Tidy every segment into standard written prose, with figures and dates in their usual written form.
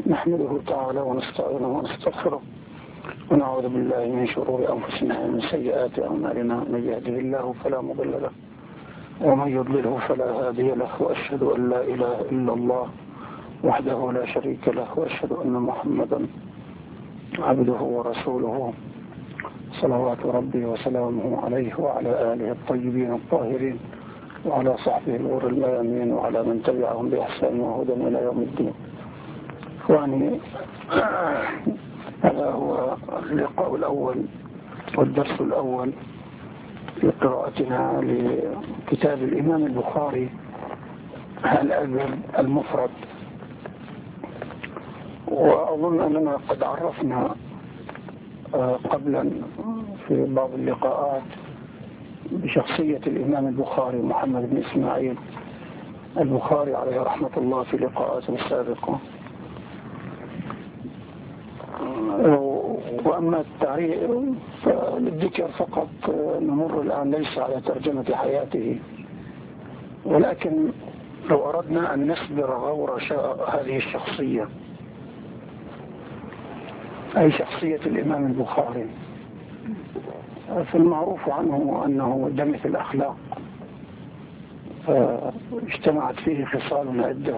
نحمده تعالى ونستعينه ونستغفره ونعوذ بالله من شرور أنفسنا ومن سيئات أعمالنا. من يهده الله فلا مضل له ومن يضلله فلا هادي له، وأشهد أن لا إله إلا الله وحده لا شريك له، وأشهد أن محمدا عبده ورسوله صلوات ربي وسلامه عليه وعلى آله الطيبين الطاهرين وعلى صحبه الغر الميامين وعلى من تبعهم بإحسان وهدى إلى يوم الدين. إخواني، هذا هو اللقاء الأول والدرس الأول في قراءتنا لكتاب الإمام البخاري الأدب المفرد. وأظن أننا قد عرفنا قبلا في بعض اللقاءات بشخصية الإمام البخاري محمد بن إسماعيل البخاري عليه رحمة الله في لقاءات سابقة. وأما التعريف فللذكر فقط نمر الآن ليس على ترجمة حياته، ولكن لو أردنا أن نسبر غور هذه الشخصية، أي شخصية الإمام البخاري، فالمعروف عنه أنه دمث الأخلاق، فاجتمعت فيه خصال عدة،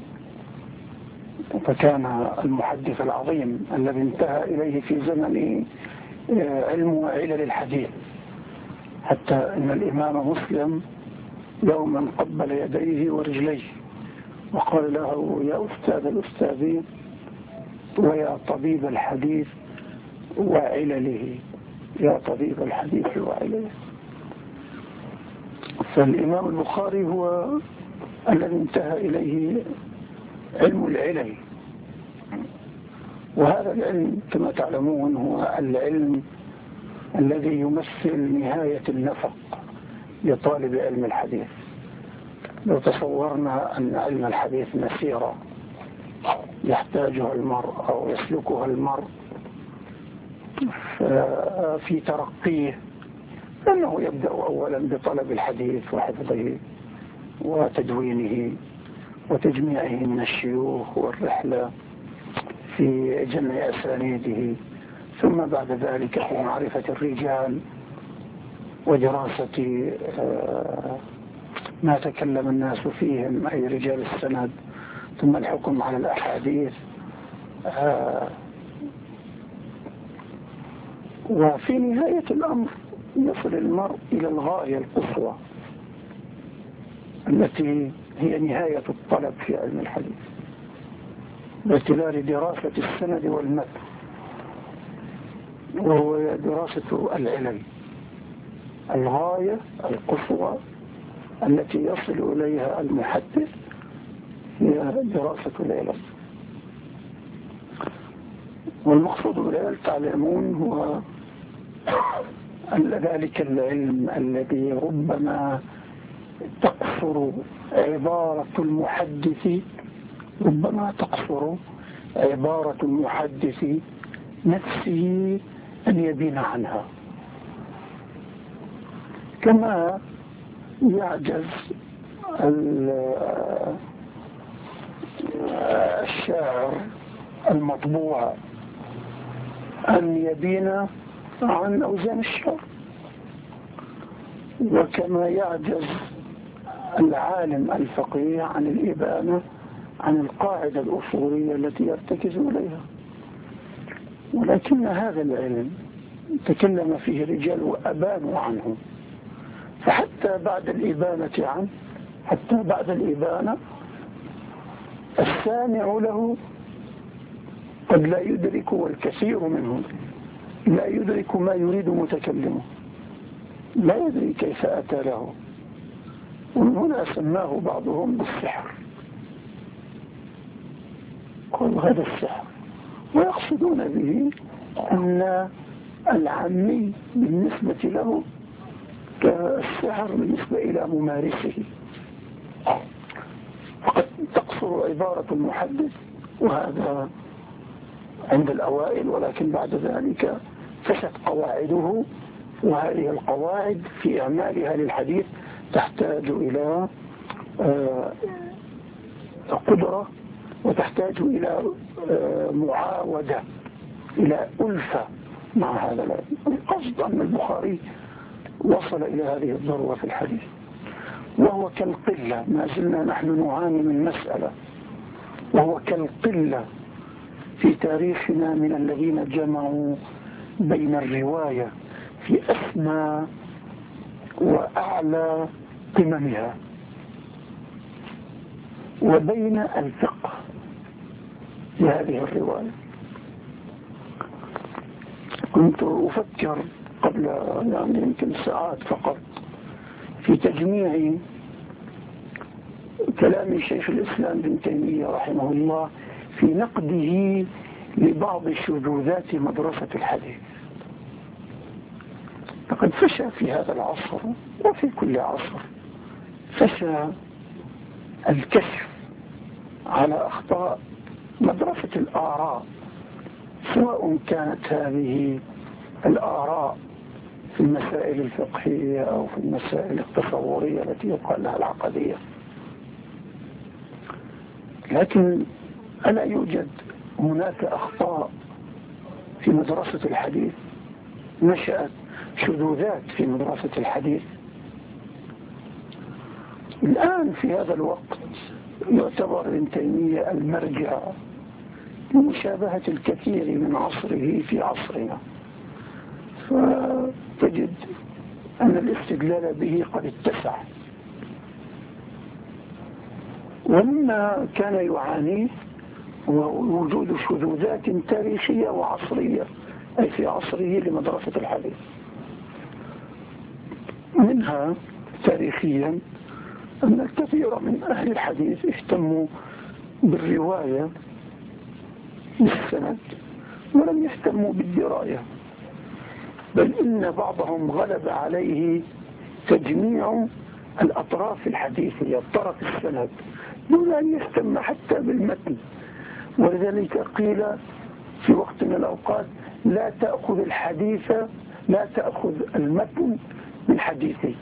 فكان المحدث العظيم الذي انتهى إليه في زمن علم وعلل الحديث، حتى أن الإمام مسلم يوما قبل يديه ورجليه وقال له: يا أستاذ الأستاذين ويا طبيب الحديث وعلله، يا طبيب الحديث وعلله. فالإمام البخاري هو الذي انتهى إليه علم العلل، وهذا العلم كما تعلمون هو العلم الذي يمثل نهاية النفق لطالب علم الحديث. لو تصورنا أن علم الحديث مسيرة يحتاجها المرء أو يسلكها المرء في ترقيه، أنه يبدأ أولا بطلب الحديث وحفظه وتدوينه وتجميعه من الشيوخ والرحلة في جمع أسانيده، ثم بعد ذلك في معرفة الرجال ودراسة ما تكلم الناس فيهم أي رجال السند، ثم الحكم على الأحاديث. وفي نهاية الأمر يصل المرء إلى الغاية القصوى التي هي نهاية الطلب في علم الحديث، باعتبار دراسة السند والمتن، وهو دراسة العلل، الغاية القصوى التي يصل إليها المحدث هي دراسة العلل. والمقصود بالعلل تعلمون هو أن ذلك العلم الذي ربما تقصر عبارة المحدث نفسه أن يبين عنها، كما يعجز الشاعر المطبوع أن يبين عن أوزان الشعر، وكما يعجز العالم الفقيه عن الإبانة عن القاعدة الأصولية التي يرتكز إليها. ولكن هذا العلم تكلم فيه رجال وأبانوا عنه، فحتى بعد الإبانة السامع له قد لا يدرك، والكثير منهم لا يدرك ما يريد متكلمه، لا يدري كيف أتى له. ومن هنا سماه بعضهم بالسحر، قال هذا السحر، ويقصدون به أن العامي بالنسبة له كالسحر بالنسبة إلى ممارسه. فقد تقصر عبارة المحدث، وهذا عند الأوائل، ولكن بعد ذلك فشت قواعده، وهذه القواعد في إعمالها للحديث تحتاج إلى قدرة وتحتاج إلى معاودة، إلى ألفة مع هذا العلم. القصد أن البخاري وصل إلى هذه الذروة في الحديث، وهو كالقلة. ما زلنا نحن نعاني من مسألة، وهو كالقلة في تاريخنا من الذين جمعوا بين الرواية في أسمى وأعلى قممها وبين الفقه في هذه الرواية. كنت أفكر قبل يمكن ساعات فقط في تجميع كلام شيخ الإسلام ابن تيمية رحمه الله في نقده لبعض شذوذات مدرسة الحديث. لقد فشى في هذا العصر وفي كل عصر فشى الكشف على أخطاء مدرسة الآراء، سواء كانت هذه الآراء في المسائل الفقهية أو في المسائل التصورية التي يقال لها العقدية. لكن ألا يوجد هناك أخطاء في مدرسة الحديث؟ نشأت شذوذات في مدرسة الحديث. الآن في هذا الوقت يعتبر ابن تيمية المرجع لمشابهة الكثير من عصره في عصرنا، فتجد أن الاستدلال به قد اتسع. ومما كان يعانيه هو وجود شذوذات تاريخية وعصرية، أي في عصره لمدرسة الحديث. منها تاريخيا أن الكثير من أهل الحديث اهتموا بالرواية بالسند ولم يهتموا بالدراية، بل إن بعضهم غلب عليه تجميع الأطراف الحديثية، طرف السند، دون أن يهتم حتى بالمتن. ولذلك قيل في وقت من الأوقات لا تأخذ المتن من حديثي،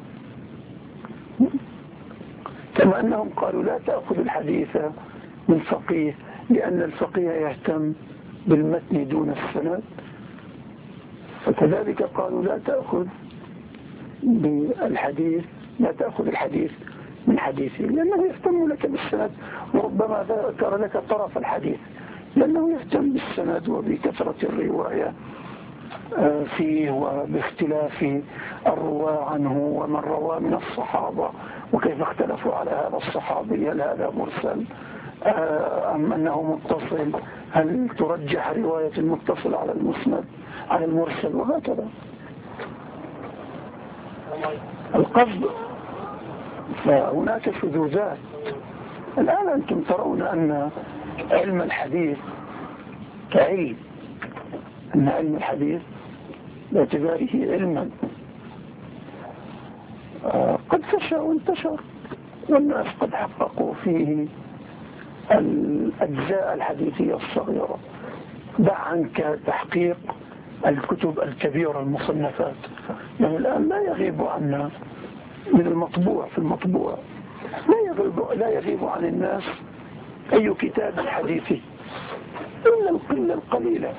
كما أنهم قالوا لا تأخذ الحديث من فقيه، لأن الفقيه يهتم بالمتن دون السند. فكذلك قالوا لا تأخذ الحديث من حديثه، لأنه يهتم لك بالسند، وربما ذكر لك طرف الحديث لأنه يهتم بالسند وبكثرة الرواية فيه وباختلاف الرواة عنه ومن روى من الصحابة وكيف اختلفوا على هذا الصحابي، هل هذا مرسل أم أنه متصل، هل ترجح رواية المتصل على المسند على المرسل، وهكذا. القصد فهناك شذوذات. الآن أنتم ترون أن علم الحديث كعلم، أن علم الحديث باعتباره علما قد فشى وانتشر، والناس قد حققوا فيه الأجزاء الحديثية الصغيرة. دع عنك تحقيق الكتب الكبيرة المصنفات، يعني الآن لا يغيب عنا من المطبوع في المطبوع، لا يغيب عن الناس أي كتاب حديثي إلا القلة القليلة.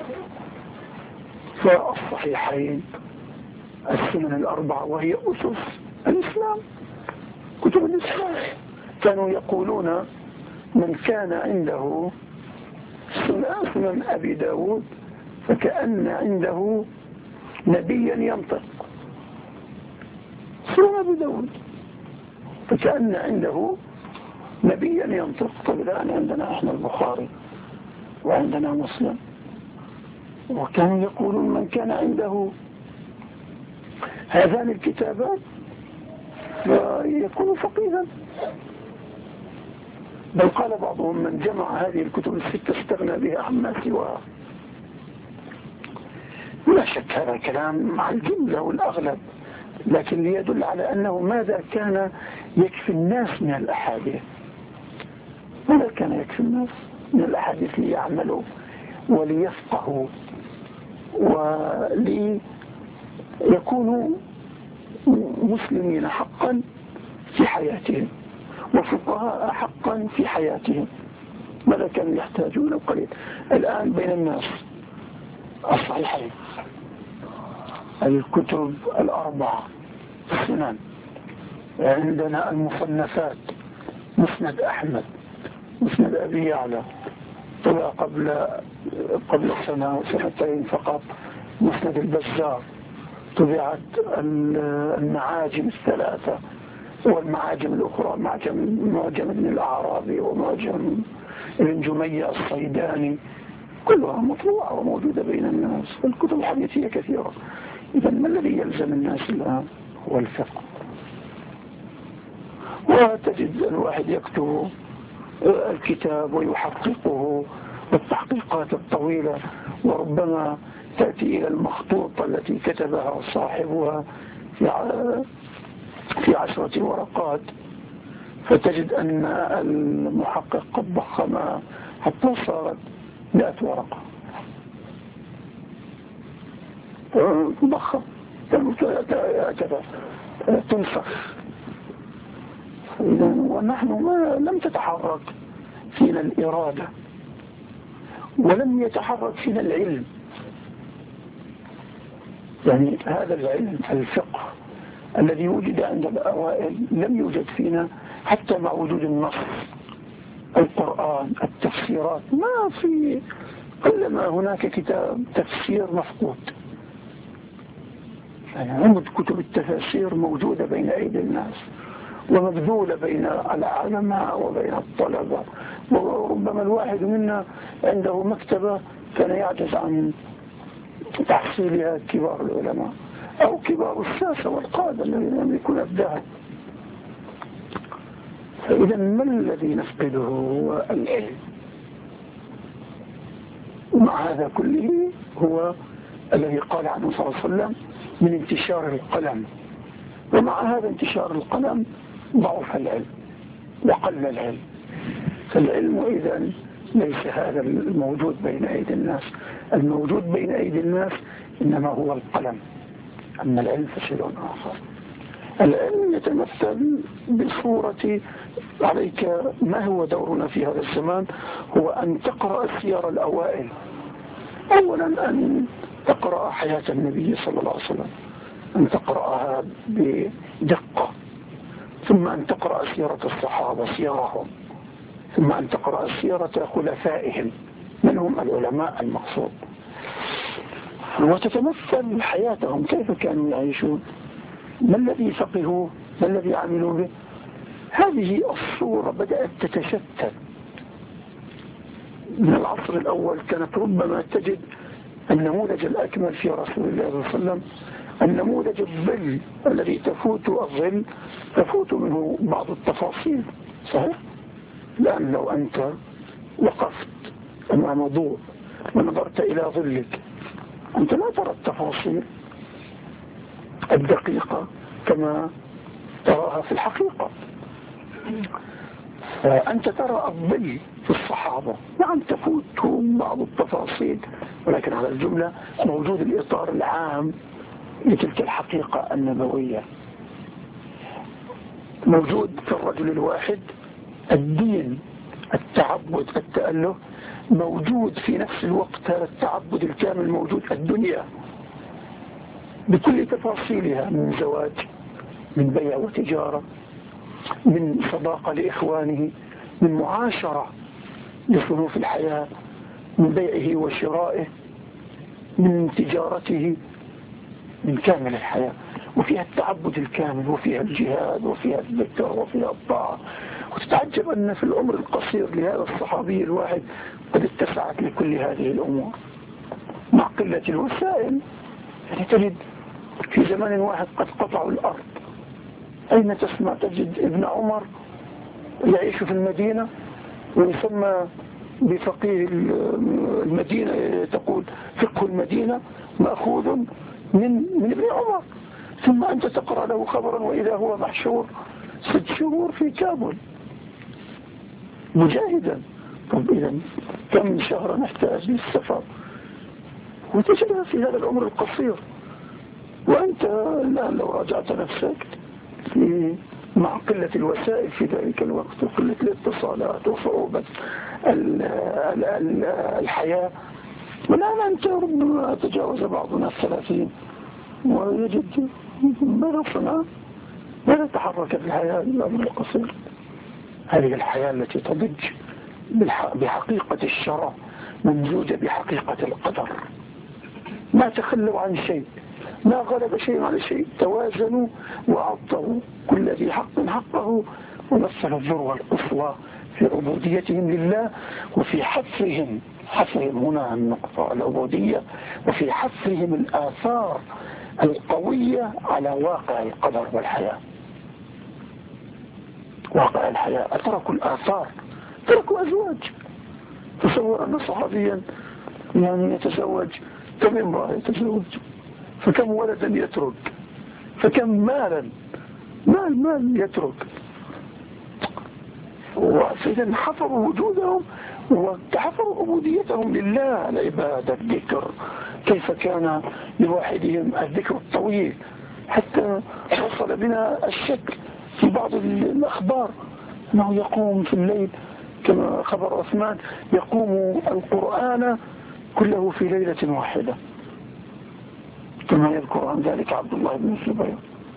فالصحيحين، السنن الأربعة، وهي أسس الإسلام، كتب الإسلام. كانوا يقولون من كان عنده سنن أبي داود فكأن عنده نبيا ينطق. سنن أبي داود فكأن عنده نبيا ينطق. طيب الآن عندنا احنا البخاري وعندنا مسلم، وكانوا يقولون من كان عنده هذان الكتابات فيكون فقيها. بل قال بعضهم من جمع هذه الكتب الستة استغنى بها عما سواها. لا شك هذا كلام مع الجملة والأغلب، لكن ليدل على أنه ماذا كان يكفي الناس من الأحاديث. ماذا كان يكفي الناس من الأحاديث ليعملوا وليفقهوا وليكونوا مسلمين حقا في حياتهم وفقهاء حقا في حياتهم. ماذا كانوا يحتاجون قليل. الآن بين الناس الصحيحين، الكتب الأربعة السنن، عندنا المصنفات، مسند أحمد، مسند أبي يعلى طلع قبل سنة وسنتين فقط، مسند البزار، طبعت المعاجم الثلاثة والمعاجم الأخرى، معجم ابن الأعرابي ومعجم ابن جمية الصيداني، كلها مطبوعة وموجودة بين الناس. الكتب الحديثية كثيرة. إذا ما الذي يلزم الناس الآن هو الفقه. وتجد الواحد يكتب الكتاب ويحققه، والتحقيقات الطويلة، وربما تأتي إلى المخطوطة التي كتبها صاحبها في 10 ورقات، فتجد أن المحقق قد ضخمها حتى صارت 100 ورقة، ضخم تنسخ. ونحن لم تتحرك فينا الإرادة، ولم يتحرك فينا العلم. يعني هذا العلم الفقه الذي وجد عند الأوائل لم يوجد فينا حتى مع وجود النص، القرآن، التفسيرات، ما في، كلما هناك كتاب تفسير مفقود. يعني عمد كتب التفاسير موجودة بين أيدي الناس ومبذولة بين العلماء وبين الطلبة، وربما الواحد منا عنده مكتبة كان يعجز عن تحصيلها كبار العلماء أو كبار الساسة والقادة الذين يملكون الذهب. فإذا ما الذي نفقده هو العلم. ومع هذا كله هو الذي قال عنه صلى الله عليه وسلم من انتشار القلم. ومع هذا انتشار القلم ضعف العلم وقل العلم. فالعلم إذن ليس هذا الموجود بين أيدي الناس، الموجود بين أيدي الناس إنما هو القلم، أما العلم فشيء آخر. العلم يتمثل بصورة، عليك ما هو دورنا في هذا الزمان، هو أن تقرأ سير الأوائل. أولا أن تقرأ حياة النبي صلى الله عليه وسلم، أن تقرأها بدقة، ثم أن تقرأ سيرة الصحابة سيرهم، ثم أن تقرأ سيرة خلفائهم من هم العلماء المقصود، وتتمثل حياتهم كيف كانوا يعيشون، ما الذي فقهوا، ما الذي عملوا به. هذه الصورة بدأت تتشتت. من العصر الأول كانت ربما تجد النموذج الأكمل في رسول الله صلى الله عليه وسلم، النموذج الظل الذي تفوت منه بعض التفاصيل. صحيح؟ لأن لو أنت وقفت أمام ضوء ونظرت إلى ظلك أنت لا ترى التفاصيل الدقيقة كما تراها في الحقيقة. أنت ترى الظل في الصحابة، نعم تفوتهم بعض التفاصيل، ولكن على الجملة موجود الإطار العام لتلك الحقيقة النبوية. موجود في الرجل الواحد الدين، التعبد، التأله، موجود في نفس الوقت هذا التعبد الكامل موجود الدنيا بكل تفاصيلها، من زواج، من بيع وتجارة، من صداقة لإخوانه، من معاشرة لصنوف الحياة، من بيعه وشرائه، من تجارته، من كامل الحياة. وفيها التعبد الكامل، وفيها الجهاد، وفيها الذكر، وفيها الطاعة. وتتعجب أن في العمر القصير لهذا الصحابي الواحد قد اتسعت لكل هذه الأمور مع قلة الوسائل. يعني تجد في زمان واحد قد قطعوا الأرض. أين تسمع تجد ابن عمر يعيش في المدينة ويسمى بفقيه المدينة، تقول فقه المدينة مأخوذ من ابن عمر، ثم أنت تقرأ له خبرا وإذا هو محشور 6 شهور في كابل مجاهدا. طب إذن كم شهر نحتاج للسفر؟ وتجدها في هذا العمر القصير. وأنت الآن لو راجعت نفسك في مع قلة الوسائل في ذلك الوقت وقلة الاتصالات وصعوبة الحياة. والآن أنت ربما تجاوز بعضنا 30 ويجد ماذا صنع، ماذا تحرك في الحياة إلا بالقصير. هذه الحياة التي تضج بحقيقة الشرع ممزوجة بحقيقة القدر، ما تخلوا عن شيء، ما غلب شيء على شيء، توازنوا وأعطوا كل ذي حق حقه، ومثلوا الذروة القصوى في عبوديتهم لله وفي حفرهم هنا النقطة العبودية، وفي حفرهم الآثار القوية على واقع القدر والحياة. واقع الحياة أتركوا الآثار، تركوا أزواج. تصور أن صحابيا يعني يتزوج، كم امرأة يتزوج، فكم ولدا يترك، فكم مالا مال يترك. وإذا حفروا وجودهم وحفروا عبوديتهم لله، العبادة، الذكر. كيف كان لواحدهم الذكر الطويل حتى وصل بنا الشك في بعض الأخبار أنه يقوم في الليل كما خبر عثمان، يقوم القرآن كله في ليلة واحدة كما يذكر عن ذلك عبد الله بن الزبير.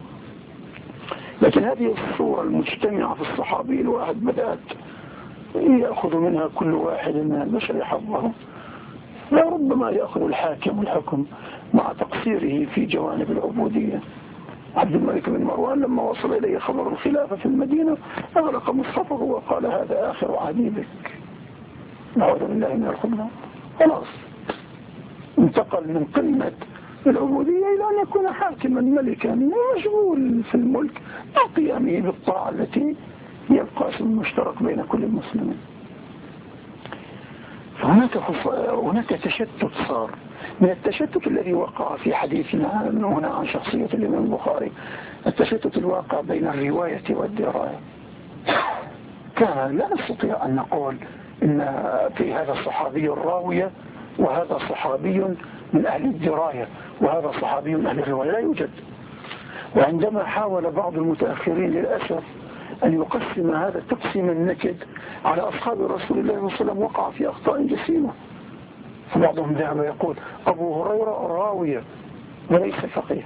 لكن هذه الصورة المجتمعة في الصحابي الواحد بدأت يأخذ منها كل واحد من البشر حظه. ربما يأخذ الحاكم الحكم مع تقصيره في جوانب العبودية. عبد الملك بن مروان لما وصل إليه خبر الخلافة في المدينة أغلق مصحفه وقال هذا آخر عهدي بك، نعوذ بالله من الخذلان. خلاص انتقل من قمة العبودية إلى أن يكون حاكما ملكا ومشغول في الملك عن قيامه بالطاعة التي هي القاسم المشترك بين كل المسلمين. فهناك تشتت صار من التشتت الذي وقع في حديثنا هنا عن شخصية الإمام البخاري، التشتت الواقع بين الرواية والدراية. كان لا نستطيع أن نقول إن في هذا الصحابي الراوية وهذا صحابي من أهل الدراية وهذا صحابي من أهل الرواية، لا يوجد. وعندما حاول بعض المتأخرين للأسف أن يقسم هذا تقسيم النكد على أصحاب رسول الله صلى الله عليه وسلم وقع في أخطاء جسيمة. فبعضهم ذهب يقول أبو هريرة راوية وليس فقيه.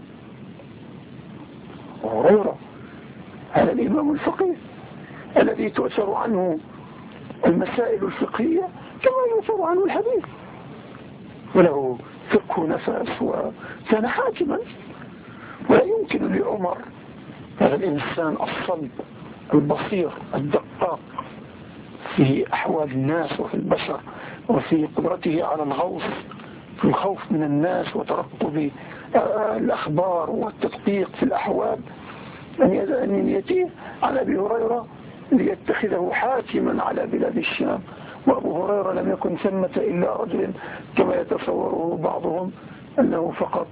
أبو هريرة هذا الإمام الفقيه الذي تؤثر عنه المسائل الفقهية كما يؤثر عنه الحديث، وله فقه نفس وكان حاكما. ولا يمكن لعمر هذا الإنسان الصلب البصير الدقاق في أحوال الناس وفي البشر وفي قدرته على الغوص في الخوف من الناس وترقب الأخبار والتدقيق في الأحوال، أن يأتيه على أبي هريرة ليتخذه حاكما على بلاد الشام. وأبو هريرة لم يكن ثمة إلا رجل كما يتصوره بعضهم أنه فقط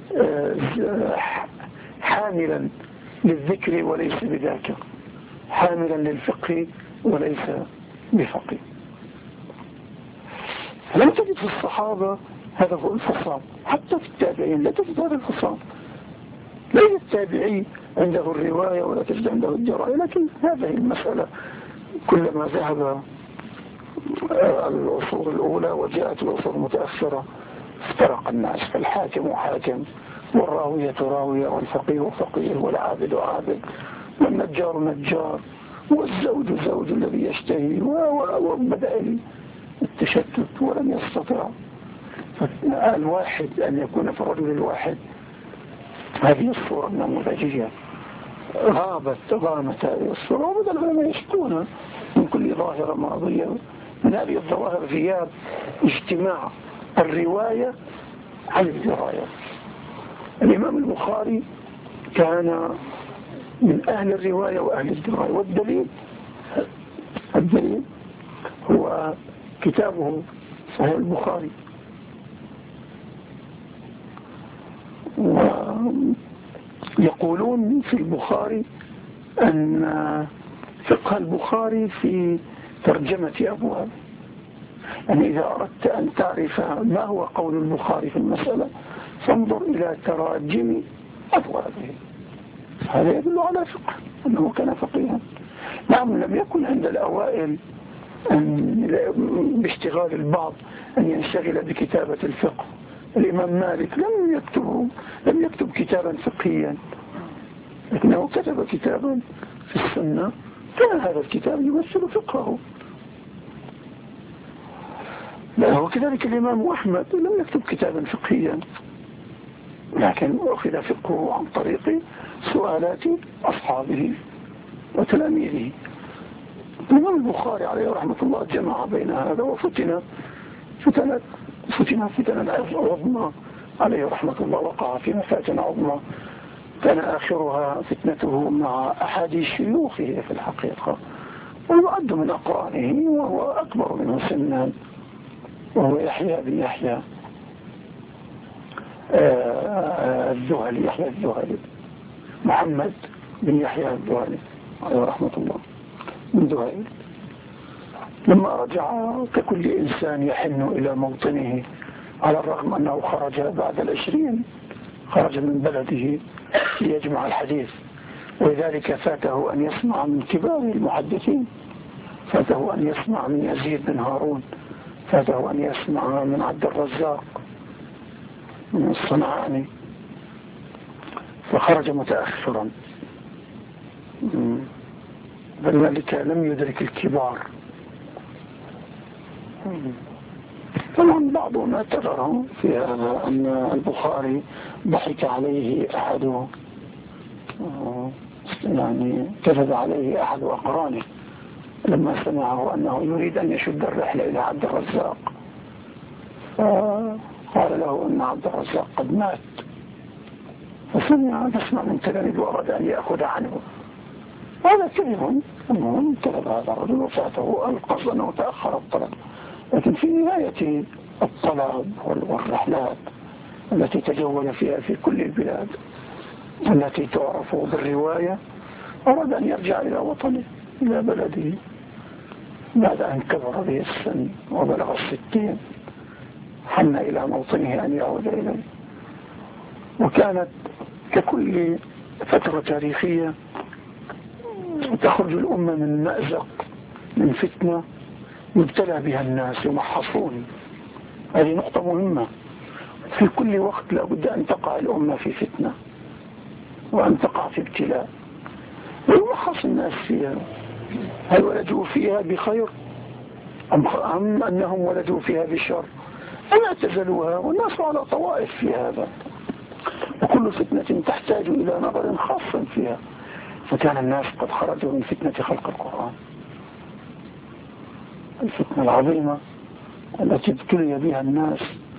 حاملا للذكر وليس بذاكر، حاملا للفقه وليس بفقه. لم تجد في الصحابة هذا هو الفصام، حتى في التابعين لا تجد هذا الفصام. لا يوجد التابعي عنده الرواية ولا تجد عنده الدراية. لكن هذه المسألة كلما ذهب العصور الأولى وجاءت العصور المتأخرة افترق الناس، فالحاكم حاكم والراوية راوية والفقيه فقيه والعابد عابد والنجار نجار والزوج زوج الذي يشتهي، وبدأ التشتت ولم يستطع الواحد أن يكون في الرجل الواحد. هذه الصورة النموذجية غامت هذه الصورة، وبدأ العلماء يشكون من كل ظاهرة مرضية. من هذه الظواهر غياب اجتماع الرواية عن الدراية. الإمام البخاري كان من أهل الرواية وأهل الدراية، والدليل هو كتابه صحيح البخاري. ويقولون في البخاري أن فقه البخاري في ترجمة أبواب. يعني إذا أردت أن تعرف ما هو قول البخاري في المسألة فانظر إلى تراجم أبوابه. هذا يدل على فقه أنه كان فقيها. نعم لم يكن عند الأوائل باشتغال البعض أن ينشغل بكتابة الفقه. الإمام مالك لم يكتب كتابا فقهيا، لكنه كتب كتابا في السنة، كان هذا الكتاب يمثل فقهه. وكذلك الإمام أحمد لم يكتب كتابا فقهيا، لكن أخذ فقهه عن طريق سؤالات أصحابه وتلاميذه. الإمام البخاري عليه رحمة الله جمع بين هذا وفتن فتنة عظمى عليه رحمة الله، وقع في مفاتن عظمى كان آخرها فتنته مع أحد شيوخه في الحقيقة، ويعد من أقرانه وهو أكبر منه سنا، وهو يحيى بن يحيى الذهلي، يحيى الذهلي، محمد بن يحيى الذهلي عليه رحمة الله من ذهيل. لما رجع ككل إنسان يحن إلى موطنه، على الرغم أنه خرج بعد 20، خرج من بلده ليجمع الحديث، ولذلك فاته أن يسمع من كبار المحدثين، فاته أن يسمع من يزيد بن هارون، فاته أن يسمع من عبد الرزاق من الصنعاني، فخرج متأخرا، فلذلك لم يدرك الكبار. طبعا بعضهم اعتذر في هذا أن البخاري ضحك عليه أحد، يعني كذب عليه أحد أقرانه لما سمعه أنه يريد أن يشد الرحلة إلى عبد الرزاق، فقال له أن عبد الرزاق قد مات، فسمع من تلاميذ وأراد أن يأخذ عنه. هذا كذب، المهم كذب هذا الرجل وفاته، القصد أنه تأخر الطلب، لكن في نهاية الطلب والرحلات التي تجول فيها في كل البلاد التي تعرف بالرواية، أراد أن يرجع إلى وطنه، إلى بلده، بعد أن كبر به السن وبلغ 60، حن إلى موطنه أن يعود إليه. وكانت ككل فترة تاريخية تخرج الأمة من مأزق، من فتنة يبتلى بها الناس يمحصون. هذه نقطة مهمة، في كل وقت لابد أن تقع الأمة في فتنة وأن تقع في ابتلاء، ويمحص الناس فيها، هل ولدوا فيها بخير أم أنهم ولدوا فيها بشر، أم اعتزلوها، والناس على طوائف في هذا، وكل فتنة تحتاج إلى نظر خاص فيها. فكان الناس قد خرجوا من فتنة خلق القرآن، الفتنة العظيمة التي ابتلي بها الناس،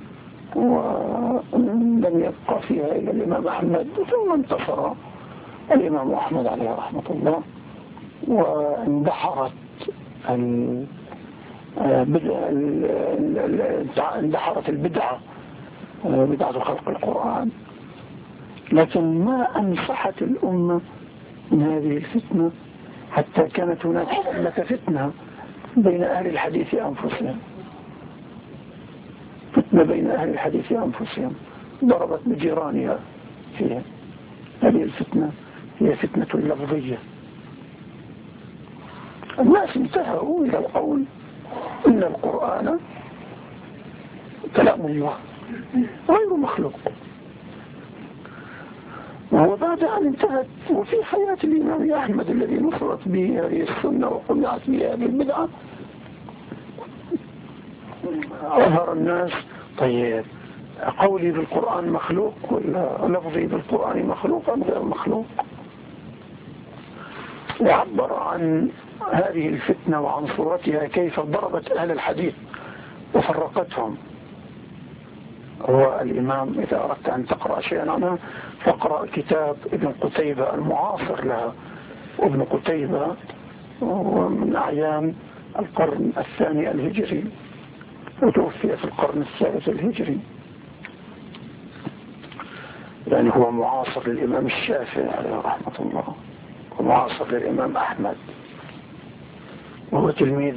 ولم يبقى فيها إلا الإمام أحمد، ثم انتصر الإمام أحمد عليه رحمة الله، واندحرت البدعة، بدعة خلق القرآن، لكن ما أنصحت الأمة من هذه الفتنة، حتى كانت هناك فتنة بين أهل الحديث أنفسهم، فتنة بين أهل الحديث أنفسهم ضربت بجيرانها فيها. هذه الفتنة هي فتنة اللفظية. الناس انتهوا إلى القول إن القرآن كلام الله غير مخلوق، وهو بعد أن انتهت وفي حياة الإمام أحمد الذي نصرت به هذه السنة وقمعت به هذه البدعة، أظهر الناس طيب قولي بالقرآن مخلوق ولا لفظي بالقرآن مخلوق أم غير مخلوق، وعبر عن هذه الفتنة وعن صورتها كيف ضربت أهل الحديث وفرقتهم. هو الإمام إذا أردت أن تقرأ شيئا عنها فاقرأ كتاب ابن قتيبة المعاصر لها، وابن قتيبة ومن أعيان القرن الثاني الهجري، وتوفي في القرن الثالث الهجري، يعني هو معاصر للإمام الشافعي عليه رحمة الله، ومعاصر للإمام أحمد، وهو تلميذ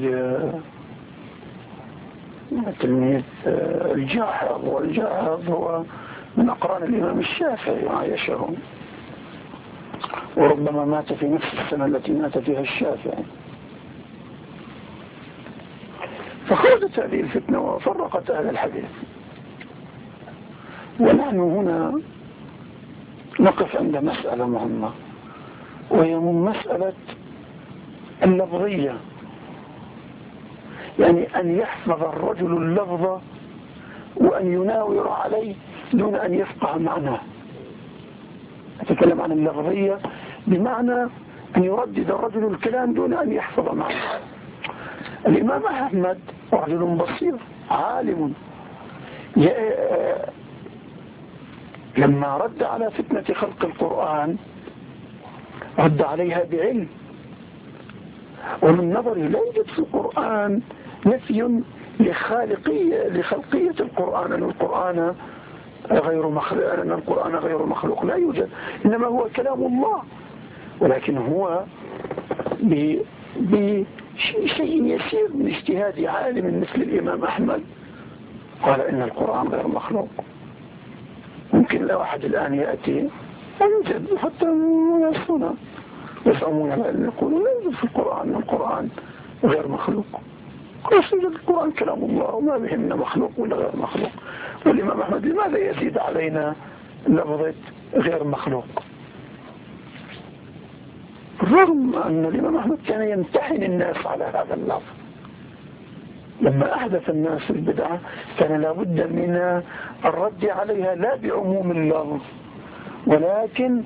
الجاحظ، والجاحظ هو من أقران الإمام الشافعي وعايشه. وربما مات في نفس السنة التي مات فيها الشافعي. فخرجت هذه الفتنة وفرقت أهل الحديث. ونحن هنا نقف عند مسألة مهمة، وهي من مسألة اللفظية، يعني أن يحفظ الرجل اللفظ وأن يناور عليه دون أن يفقه معناه. أتكلم عن اللفظية بمعنى أن يردد الرجل الكلام دون أن يحفظ معناه. الإمام أحمد رجل بصير عالم، لما رد على فتنة خلق القرآن رد عليها بعلم، ومن نظره لا يوجد في القرآن نفي لخلقية القرآن، أن القرآن غير مخلوق، لا يوجد، إنما هو كلام الله، ولكن هو بشيء يسير من اجتهاد عالم مثل الإمام أحمد قال إن القرآن غير مخلوق. ممكن لا واحد الآن يأتي لا يوجد، حتى السنة يزعمون أن يقولون لا يوجد في القرآن، القرآن غير مخلوق. قلت يوجد القرآن كلام الله وما بهمنا مخلوق ولا غير مخلوق. والإمام أحمد لماذا يزيد علينا لفظة غير مخلوق؟ رغم أن الإمام أحمد كان يمتحن الناس على هذا اللفظ. لما أحدث الناس البدعة كان لابد من الرد عليها لا بعموم اللفظ ولكن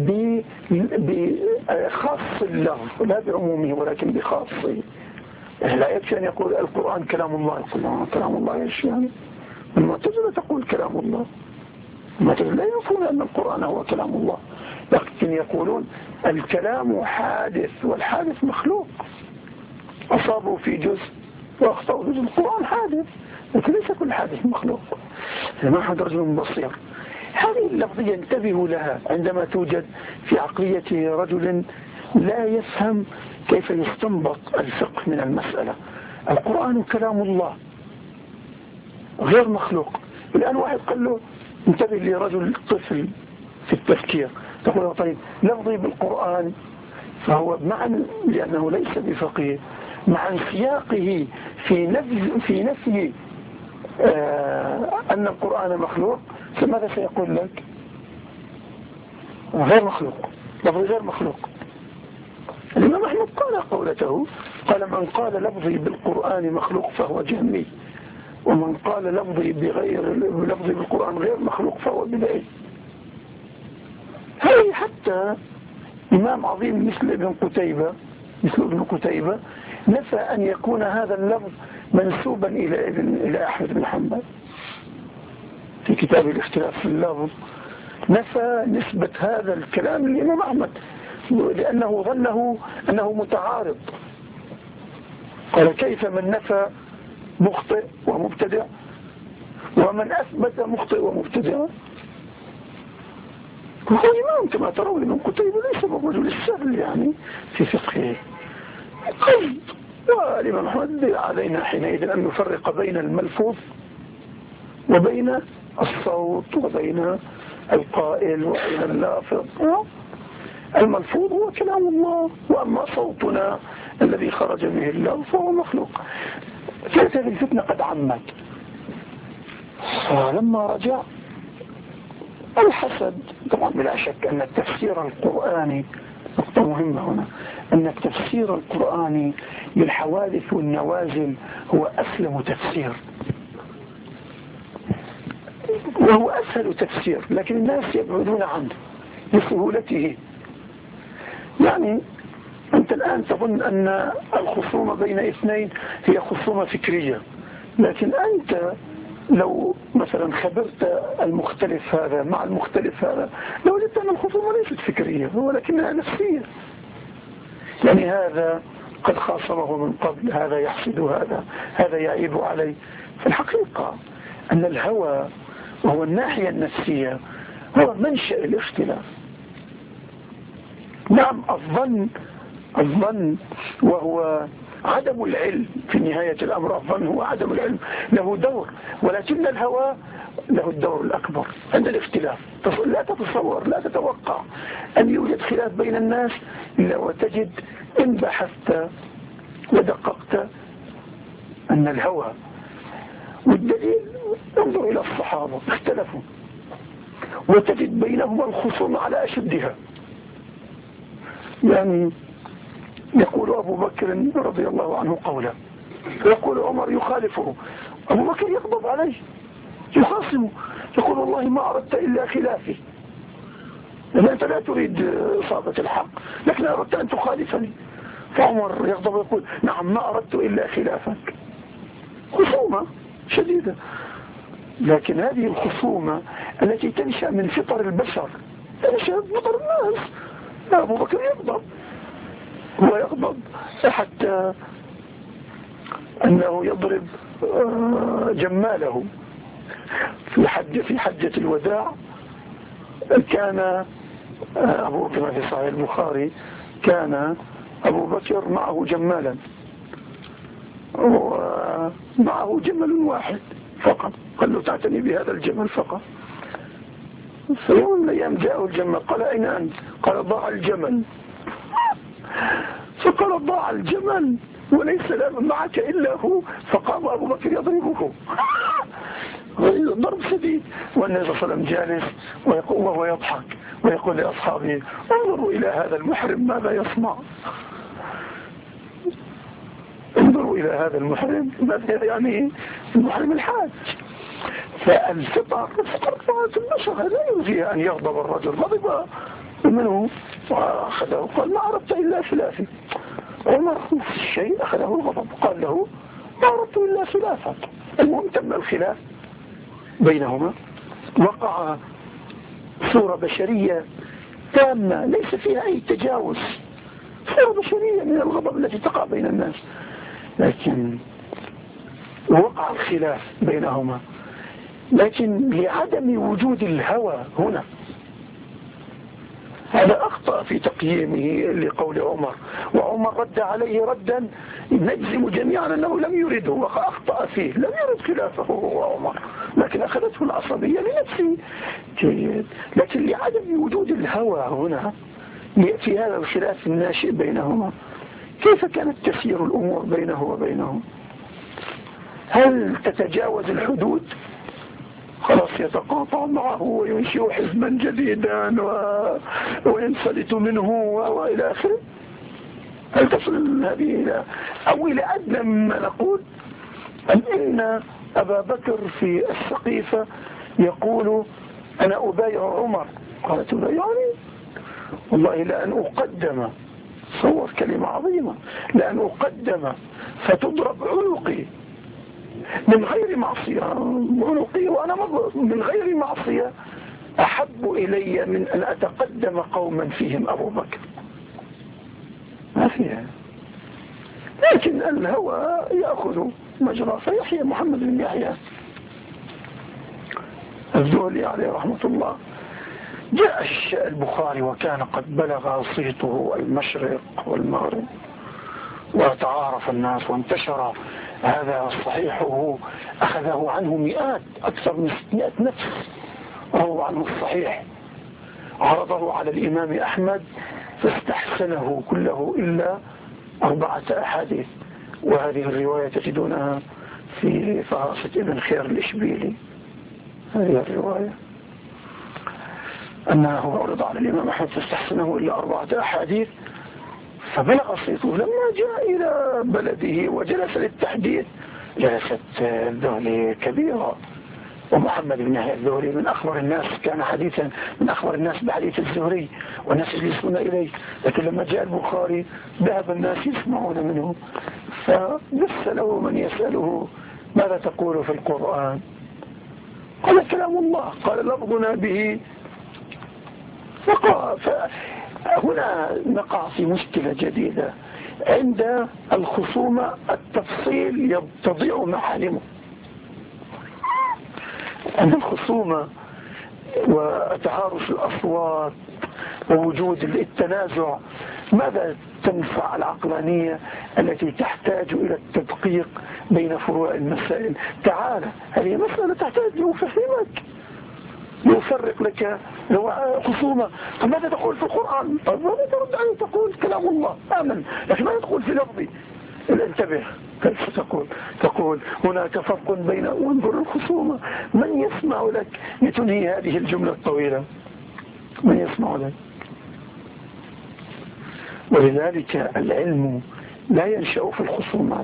بخاص اللفظ، لا بعمومه ولكن بخاصه. لا يكفي أن يقول القرآن كلام الله، يقول كلام الله إيش يعني؟ المعتزلة تقول كلام الله، المعتزلة لا يقولون أن القرآن هو كلام الله، لكن يقولون الكلام حادث والحادث مخلوق، أصابوا في جزء وأخطأوا في جزء. القرآن حادث لكن ليس كل حادث مخلوق. ما أحد رجل بصير. هذه اللفظية انتبهوا لها عندما توجد في عقلية رجل لا يفهم كيف يستنبط الفقه من المسألة. القرآن كلام الله غير مخلوق. الآن واحد قال له انتبه لرجل طفل في التفكير، تقول له طيب لفظي بالقرآن، فهو معنى لأنه ليس بفقيه مع سياقه في نفي أن القرآن مخلوق، فماذا سيقول لك؟ غير مخلوق، لفظي غير مخلوق. الإمام أحمد قال قولته، قال من قال لفظي بالقرآن مخلوق فهو جهمي، ومن قال لفظي بالقرآن غير مخلوق فهو بدعي. هذه حتى إمام عظيم مثل ابن قتيبة نفى أن يكون هذا اللفظ منسوبا إلى أحمد بن حنبل في كتاب الاختلاف في اللفظ، نفى نسبة هذا الكلام للإمام أحمد لأنه ظنه أنه متعارض. قال كيف من نفى مخطئ ومبتدع ومن أثبت مخطئ ومبتدع؟ وهو إمام كما ترون ابن قتيبة ليس بالرجل السهل يعني في فقهه. قصد والإمام أحمد علينا حينئذ أن نفرق بين الملفوظ وبين الصوت وبين القائل وبين اللافظ. الملفوظ هو كلام الله، وأما صوتنا الذي خرج به اللفظ فهو مخلوق. كانت هذه الفتنة قد عمت. لما رجع الحسد، طبعا بلا شك أن التفسير القرآني، نقطة مهمة هنا، أن التفسير القرآني للحوادث والنوازل هو أسلم تفسير وهو أسهل تفسير، لكن الناس يبعدون عنه لسهولته. يعني أنت الآن تظن أن الخصومة بين اثنين هي خصومة فكرية، لكن أنت لو مثلا خبرت المختلف هذا مع المختلف هذا لو وجدت أن الخصومة ليست فكرية ولكنها نفسية. يعني هذا قد خاصمه من قبل، هذا يحسد هذا يعيب عليه. في الحقيقة أن الهوى وهو الناحية النفسية هو منشأ الاختلاف. نعم الظن وهو عدم العلم في نهاية الأمر الظن هو عدم العلم له دور، ولكن الهوى له الدور الأكبر عند الاختلاف. لا تتصور، لا تتوقع أن يوجد خلاف بين الناس إلا وتجد إن بحثت ودققت أن الهوى. والدليل انظر إلى الصحابة اختلفوا وتجد بينهم الخصوم على أشدها. يعني يقول أبو بكر رضي الله عنه قولا، يقول عمر يخالفه، أبو بكر يغضب عليه يخاصمه، يقول والله ما أردت إلا خلافي، لأن أنت لا تريد إصابة الحق لكن أردت أن تخالفني. فعمر يغضب ويقول نعم ما أردت إلا خلافك. خصومة شديدة، لكن هذه الخصومة التي تنشأ من فطر البشر، تنشأ من فطر الناس. أبو بكر يغضب، هو يغضب حتى أنه يضرب جماله في حجة الوداع. كان أبو بكر في صحيح البخاري كان أبو بكر معه جمالا ومعه جمل واحد فقط، قال له تعتني بهذا الجمل فقط. في يوم من الأيام جاءه الجمل، قال أين أنت؟ قال ضاع الجمل. فقال ضاع الجمل وليس معك إلا هو. فقام أبو بكر يضربه ضرب شديد، والنبي صلى الله عليه وسلم جالس وهو يضحك ويقول لأصحابه انظروا إلى هذا المحرم ماذا يصنع، انظروا إلى هذا المحرم ماذا يعني المحرم الحاج. فالفطر البشر لا يرجي أن يغضب الرجل. غضب منه وأخذه قال ما أردت إلا خلافي. عمر في الشيء أخذه الغضب قال له ما أردت إلا خلافك. المهم تم الخلاف بينهما، وقع صورة بشرية تامة ليس فيها أي تجاوز، صورة بشرية من الغضب التي تقع بين الناس، لكن وقع الخلاف بينهما. لكن لعدم وجود الهوى هنا، هذا أخطأ في تقييمه لقول عمر، وعمر رد عليه ردا نجزم جميعا أنه لم يرده وأخطأ فيه، لم يرد خلافه هو عمر، لكن أخذته العصبية لنفسه جيد. لكن لعدم وجود الهوى هنا في هذا الخلاف الناشئ بينهما، كيف كانت تسير الأمور بينه وبينهم؟ هل تتجاوز الحدود؟ خلاص يتقاطع معه وينشئ حزبا جديدا وينفلت منه وإلى آخره؟ هل تصل هذه إلى أدنى مما نقول أن أبا بكر في السقيفة يقول أنا أبايع عمر، قال تبايعني؟ والله لأن أقدم، صور كلمة عظيمة، لأن أقدم فتضرب عنقي من غير معصية، عنقي وأنا من غير معصية أحب إلي من أن أتقدم قوما فيهم أبو بكر. ما فيها، لكن الهوى يأخذ مجرى. فيحيى محمد بن يحيى الذهلي عليه رحمة الله جاء البخاري وكان قد بلغ صيته المشرق والمغرب وتعارف الناس وانتشر هذا الصحيح، أخذه عنه مئات، أكثر من 600 نفس رووا عنه الصحيح. عرضه على الإمام أحمد فاستحسنه كله إلا 4 أحاديث، وهذه الرواية تجدونها في فراسة ابن خير الإشبيلي. هذه الرواية أنه عرض على الإمام أحمد فاستحسنه إلا 4 أحاديث، فبلغ صيته. لما جاء إلى بلده وجلس للتحديث جلست الذهلي كبيرة، ومحمد بن يحيى الذهلي من أخبر الناس، كان حديثا من أخبر الناس بحديث الزهري والناس يجلسون إليه. لكن لما جاء البخاري ذهب الناس يسمعون منه، فبث له من يسأله ماذا تقول في القرآن؟ قال كلام الله، قال لفظنا به. هنا نقع في مشكلة جديدة عند الخصومة، التفصيل تضيع محارمه. عند الخصومة وتعارف الأصوات ووجود التنازع ماذا تنفع العقلانية التي تحتاج إلى التدقيق بين فروع المسائل؟ تعالى، هذه مسألة تحتاج لأفهمك، ليفرق لك لو خصومة. فماذا تقول في القرآن؟ ماذا ترد عليه؟ تقول كلام الله آمن، لكن ماذا تقول في لفظي؟ انتبه كيف تقول هناك فرق بين، وانظر الخصومة. من يسمع لك لتنهي هذه الجملة الطويلة؟ من يسمع لك؟ ولذلك العلم لا ينشأ في الخصومات،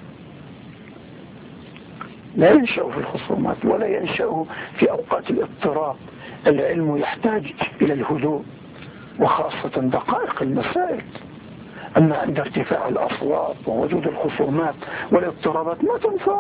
لا ينشأ في الخصومات ولا ينشأ في أوقات الاضطراب. العلم يحتاج إلى الهدوء، وخاصة دقائق المسائل. أما عند ارتفاع الأصوات ووجود الخصومات والاضطرابات ما تنفع.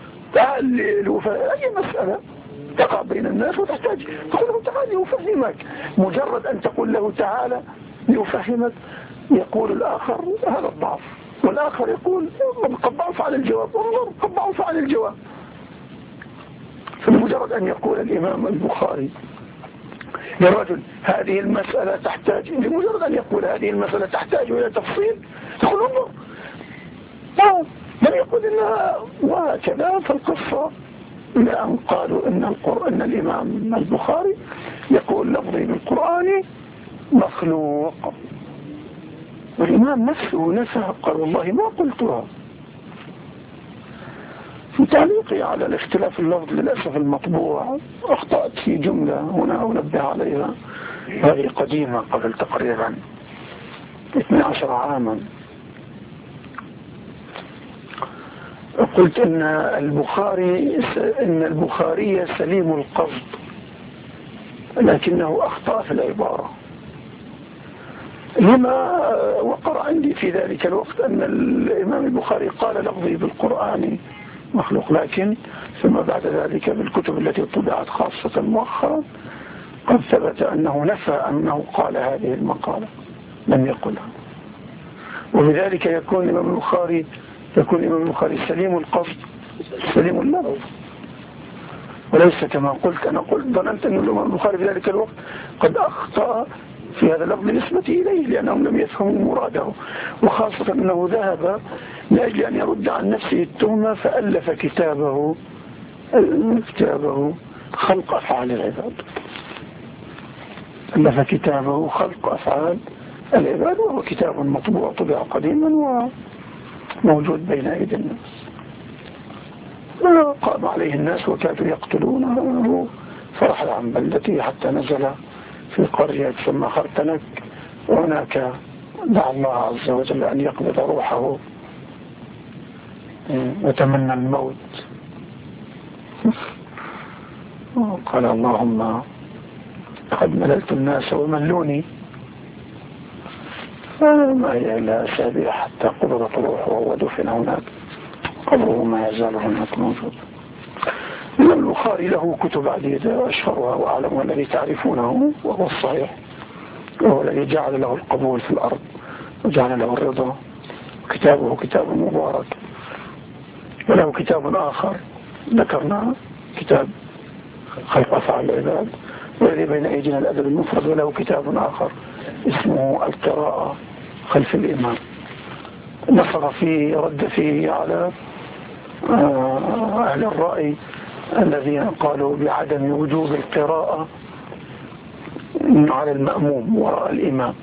أي مسألة تقع بين الناس وتحتاج تقول له تعالى لأفهمك. مجرد أن تقول له تعالى لأفهمك يقول الآخر هذا الضعف، والآخر يقول قد ضعف عن الجواب، انظر قد ضعف عن الجواب. فمجرد أن يقول الإمام البخاري لرجل هذه المسألة تحتاج، لمجرد أن يقول هذه المسألة تحتاج إلى تفصيل، تقول انظر من يقول إنها وهكذا. فالقصة إلى أن قالوا إن الإمام البخاري يقول لفظي بالقرآن مخلوق، والإمام نفسه نسى قال والله ما قلتها. في تعليقي على الاختلاف اللفظ للأسف المطبوع أخطأت في جملة هنا أنبه عليها، هذه قديمة قبل تقريبا 12 عاما. قلت إن البخاري سليم القصد، لكنه أخطأ في العبارة. لما وقر عندي في ذلك الوقت أن الإمام البخاري قال لفظي بالقرآن مخلوق، لكن ثم بعد ذلك بالكتب التي طبعت خاصة مؤخرا قد ثبت أنه نفى أنه قال هذه المقالة، لم يقلها. وبذلك يكون الإمام البخاري سليم القصد سليم اللفظ، وليس كما قلت. أنا ظننت أن الإمام البخاري في ذلك الوقت قد أخطأ في هذا اللفظ بالنسبة إليه لأنهم لم يفهموا مراده، وخاصة أنه ذهب لأجل أن يرد عن نفسه التهمة فألف كتابه خلق أفعال العباد. ألف كتابه خلق أفعال العباد، وهو كتاب مطبوع طبع قديما وموجود بين أيدي الناس. قام عليه الناس وكادوا يقتلونه، فرحل عن بلدته حتى نزل في قرية ثم خرتنك، وهناك دعا الله عز وجل أن يقبض روحه وتمنى الموت. قال اللهم قد مللت الناس وملوني، فما هي إلا أسابيع حتى قبضت روحه ودفن هناك، قبره ما يزال هناك موجود. البخاري له كتب عديدة، أشهرها وأعلمها الذي تعرفونه وهو الصحيح، وهو الذي جعل له القبول في الأرض وجعل له الرضا. كتابه كتاب مبارك. وله كتاب آخر ذكرنا، كتاب خلق أفعال العباد، والذي بين أيدينا الأدب المفرد. وله كتاب آخر اسمه القراءة خلف الإمام، نصر فيه رد فيه على أهل الرأي الذين قالوا بعدم وجوب القراءة على المأموم وراء الإمام،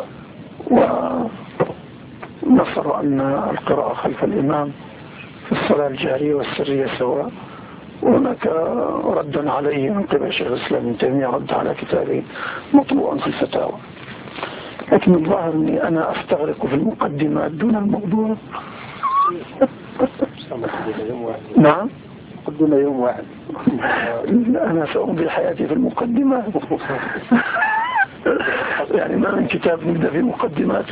ونصر أن القراءة خلف الإمام في الصلاة الجارية والسرية سواء. وهناك رد عليه من قبل شيخ الإسلام ابن تيمية، رد على كتابه مطبوعا في الفتاوى. لكن الظاهر أني أنا أستغرق في المقدمات دون الموضوع. نعم، قدنا يوم واحد. أنا سأمضي حياتي في المقدمات. يعني ما من كتاب نبدأ في مقدمات.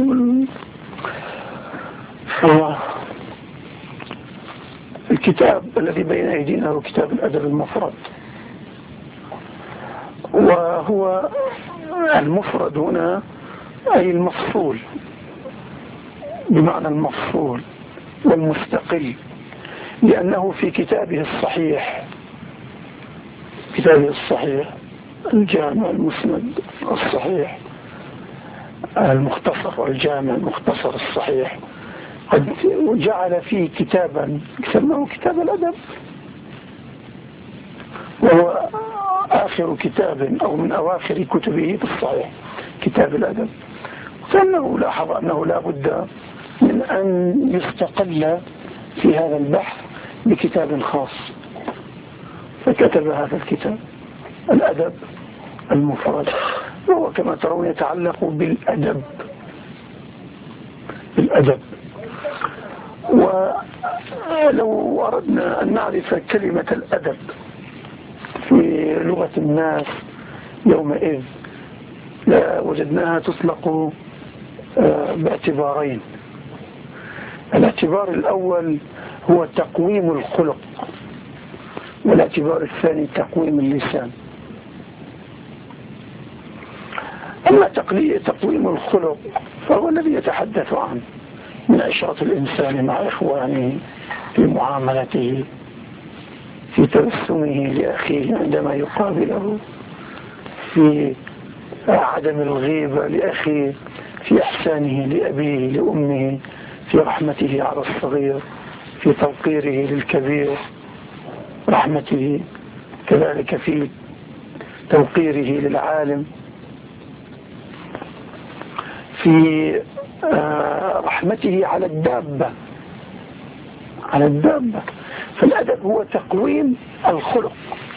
الكتاب الذي بين أيدينا هو كتاب الأدب المفرد، وهو المفرد هنا أي المفصول، بمعنى المفصول والمستقل، لأنه في كتابه الصحيح الجامع المسند الصحيح المختصر والجامع المختصر الصحيح قد جعل فيه كتابا سماه كتاب الأدب، وهو آخر كتاب أو من أواخر كتبه في الصحيح كتاب الأدب. فإنه لاحظ أنه لا بد من أن يستقل في هذا البحث بكتاب خاص، فكتب هذا الكتاب الأدب المفرد، وهو كما ترون يتعلق بالأدب. ولو أردنا أن نعرف كلمة الأدب في لغة الناس يومئذ وجدناها تطلق باعتبارين. الاعتبار الأول هو تقويم الخلق، والاعتبار الثاني تقويم اللسان. أما تقويم الخلق فهو الذي يتحدث عنه من عشرة الإنسان مع إخوانه، في معاملته، في تبسمه لأخيه عندما يقابله، في عدم الغيبة لأخيه، في إحسانه لأبيه لأمه، في رحمته على الصغير، في توقيره للكبير، رحمته كذلك في توقيره للعالم، في رحمته على الدابة. فالأدب هو تقويم الخلق،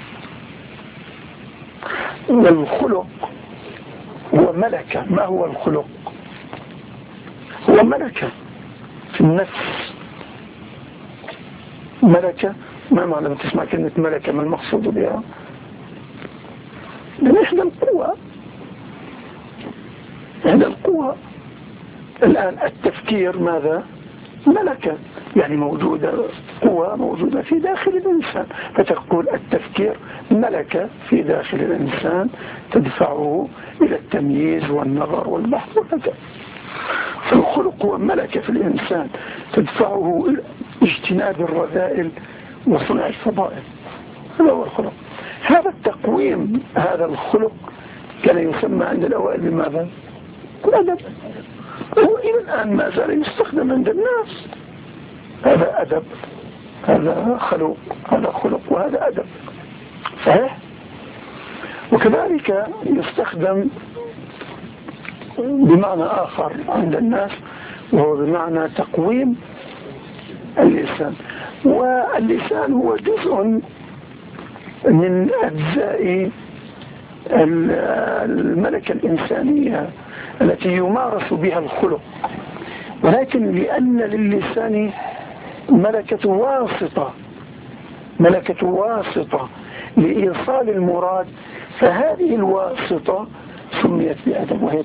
والخلق هو ملكة. ما هو الخلق؟ هو ملكة في النفس. ملكة، ما معنى لما تسمع كلمة ملكة ما المقصود بها؟ من إحدى القوى. الآن التفكير ماذا؟ ملكة، يعني قوة موجودة في داخل الإنسان، فتقول التفكير ملكة في داخل الإنسان تدفعه إلى التمييز والنظر والبحث وكذا. فالخلق هو ملكة في الإنسان تدفعه إلى اجتناب الرذائل وصنع الفضائل. هذا هو الخلق. هذا التقويم، هذا الخلق كان يسمى عند الأوائل بماذا؟ الأدب. وإلى الآن ما زال يستخدم عند الناس. هذا أدب، هذا خلق، هذا خلق، وهذا أدب. صحيح؟ وكذلك يستخدم بمعنى آخر عند الناس، وهو بمعنى تقويم اللسان. واللسان هو جزء من أجزاء الملكة الإنسانية التي يمارس بها الخلق، ولكن لأن للسان ملكة واسطة لإيصال المراد، فهذه الواسطة سميت بأدب، وهي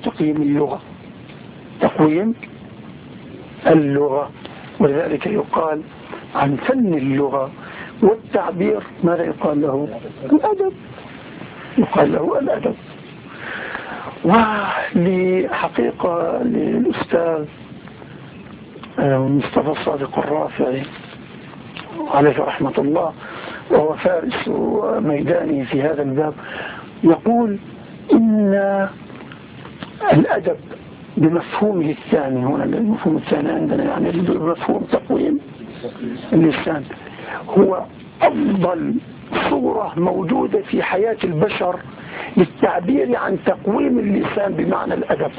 تقويم اللغة. ولذلك يقال عن فن اللغة والتعبير ماذا يقال له؟ الأدب. يقال له الأدب. ولحقيقة للأستاذ مصطفى الصادق الرافعي عليه رحمة الله، وهو فارس ميداني في هذا الباب، يقول إن الأدب بمفهومه الثاني، هنا المفهوم الثاني عندنا يعني بمفهوم تقويم اللسان، هو أفضل صورة موجودة في حياة البشر للتعبير عن تقويم اللسان بمعنى الأدب.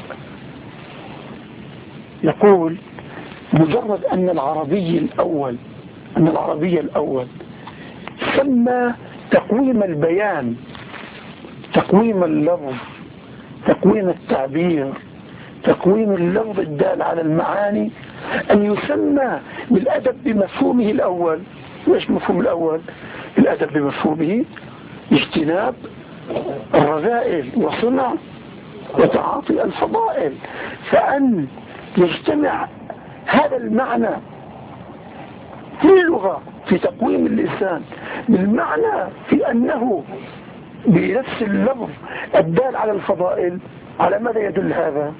يقول مجرد أن العربي الأول سمى تقويم البيان، تقويم اللفظ، تقويم التعبير، تقويم اللفظ الدال على المعاني، أن يسمى بالأدب بمفهومه الأول. وإيش مفهوم الأول؟ الأدب بمفهومه اجتناب الرذائل وصنع وتعاطي الفضائل. فأن يجتمع هذا المعنى في اللغة في تقويم اللسان بالمعنى في أنه بنفس اللفظ الدال على الفضائل، على ماذا يدل هذا؟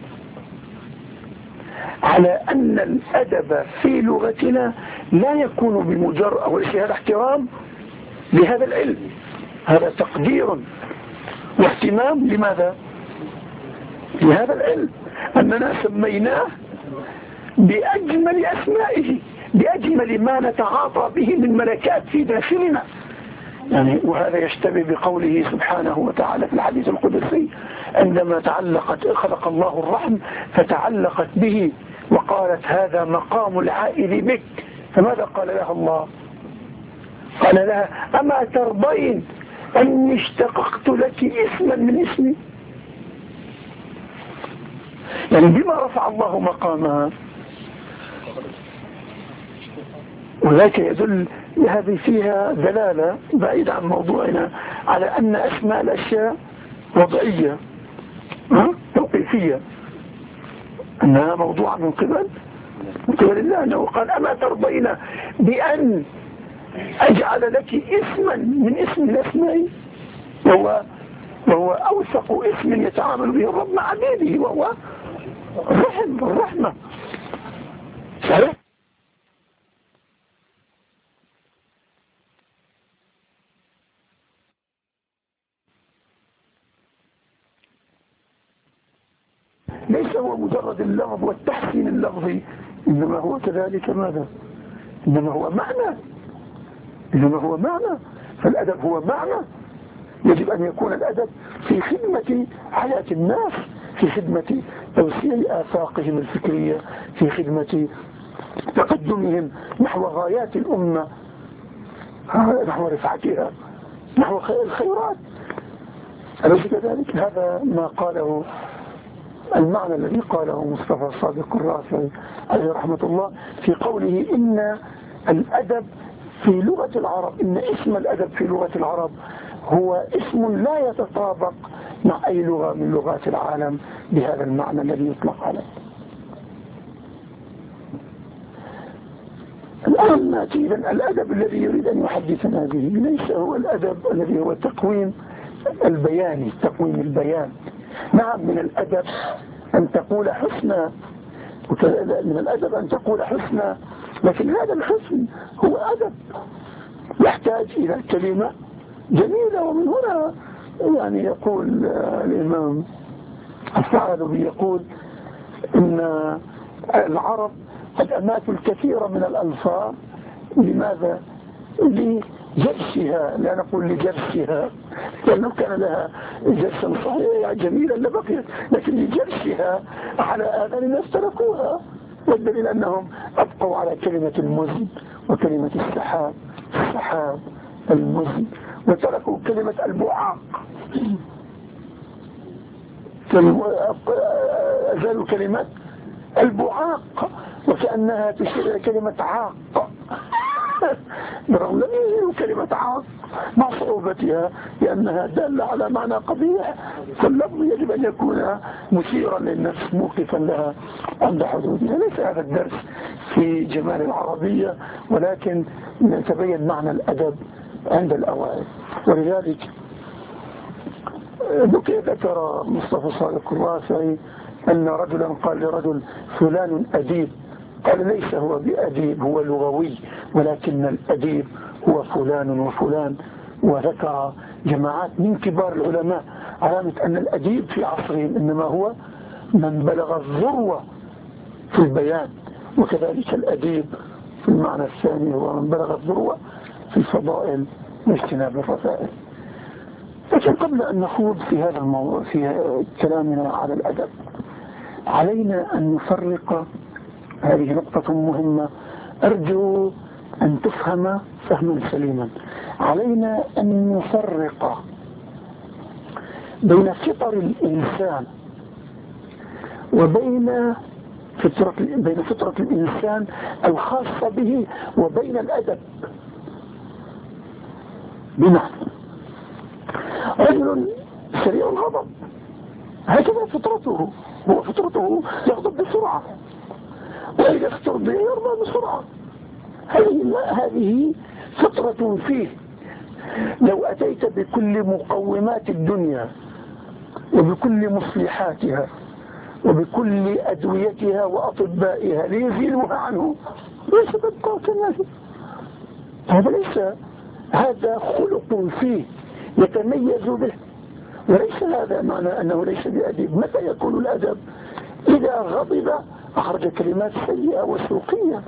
على أن الأدب في لغتنا لا يكون بمجرد أول شيء هذا احترام لهذا العلم، هذا تقدير واهتمام لماذا؟ لهذا العلم. أننا سميناه بأجمل أسمائه، بأجمل ما نتعاطى به من ملكات في داخلنا يعني. وهذا يشتبه بقوله سبحانه وتعالى في الحديث القدسي عندما خلق الله الرحم فتعلقت به وقالت هذا مقام العائد بك، فماذا قال لها الله؟ قال لها أما ترضين أني اشتققت لك اسما من اسمي؟ يعني بما رفع الله مقامها. وذلك يدل، هذه فيها دلالة بعيدة عن موضوعنا على أن أسماء الأشياء وضعية توقيفية، أنها موضوعة من قبل الله، أنه قال أما ترضين بأن أجعل لك اسما من اسم الأسماء، وهو أوثق اسم يتعامل به الرب مع عبيده، وهو الرحمة. صحيح؟ ليس هو مجرد اللفظ والتحسين اللفظي، إنما هو كذلك ماذا؟ إنما هو معنى. فالأدب هو معنى. يجب أن يكون الأدب في خدمة حياة الناس، في خدمة توسيع آفاقهم الفكرية، في خدمة تقدمهم نحو غايات الأمة، نحو رفعتها، نحو الخيرات. أليس كذلك؟ هذا ما قاله، المعنى الذي قاله مصطفى الصادق الرافعي عليه رحمة الله في قوله إن الأدب في لغة العرب، إن اسم الأدب في لغة العرب هو اسم لا يتطابق مع أي لغة من لغات العالم بهذا المعنى الذي يطلق عليه. الآن نأتي إذن الأدب الذي يريد أن يحدثنا به ليس هو الأدب الذي هو تقويم البياني، تقويم البيان. نعم، من الأدب أن تقول حسنى، من الأدب أن تقول حسنى، لكن هذا الحسن هو أدب يحتاج إلى كلمة جميلة. ومن هنا يعني يقول الإمام الثعلبي يقول إن العرب قد أماتوا الكثير من الألفاظ. لماذا؟ لجرسها، لا نقول لجرسها لأنه كان لها جرسا صحيحا جميلا لبقيت، لكن لجرسها على آذان الناس تركوها. والدليل أنهم أبقوا على كلمة المزن وكلمة السحاب المزن، وتركوا كلمة البعاق، أزالوا كلمة البعاق وكأنها تشير إلى كلمة عاق برغم لم يزيلوا كلمة عاق مع صعوبتها لأنها دالة على معنى قبيح. فاللفظ يجب أن يكون مثيرا للنفس موقفا لها عند حدودها. ليس هذا الدرس في جمال العربية، ولكن يتبين معنى الأدب عند الأوائل. ولذلك ذكر مصطفى صادق الرافعي أن رجلا قال لرجل فلان أديب، قال ليس هو بأديب، هو لغوي، ولكن الأديب هو فلان وفلان. وذكر جماعات من كبار العلماء علامة أن الأديب في عصرهم إنما هو من بلغ الذروة في البيان، وكذلك الأديب في المعنى الثاني هو من بلغ الذروة في الفضائل واجتناب الرذائل. لكن قبل أن نخوض في هذا الموضوع في كلامنا على الأدب، علينا أن نفرق، هذه نقطة مهمة أرجو أن تفهم فهما سليما. علينا أن نفرق بين فطر الإنسان وبين فطرة الإنسان الخاصة به وبين الأدب. بمعنى رجل سريع الغضب، هكذا فطرته، هو فطرته يغضب بسرعة، وإذا استرضي يرضى بسرعة. هذه فطرة فيه. لو أتيت بكل مقومات الدنيا وبكل مصلحاتها وبكل أدويتها وأطبائها ليزيلوها عنه ليس تبقى كما هذا خلق فيه يتميز به، وليس هذا معنى أنه ليس بأديب. متى يكون الأدب إذا غضب أخرج كلمات سيئة وسوقية،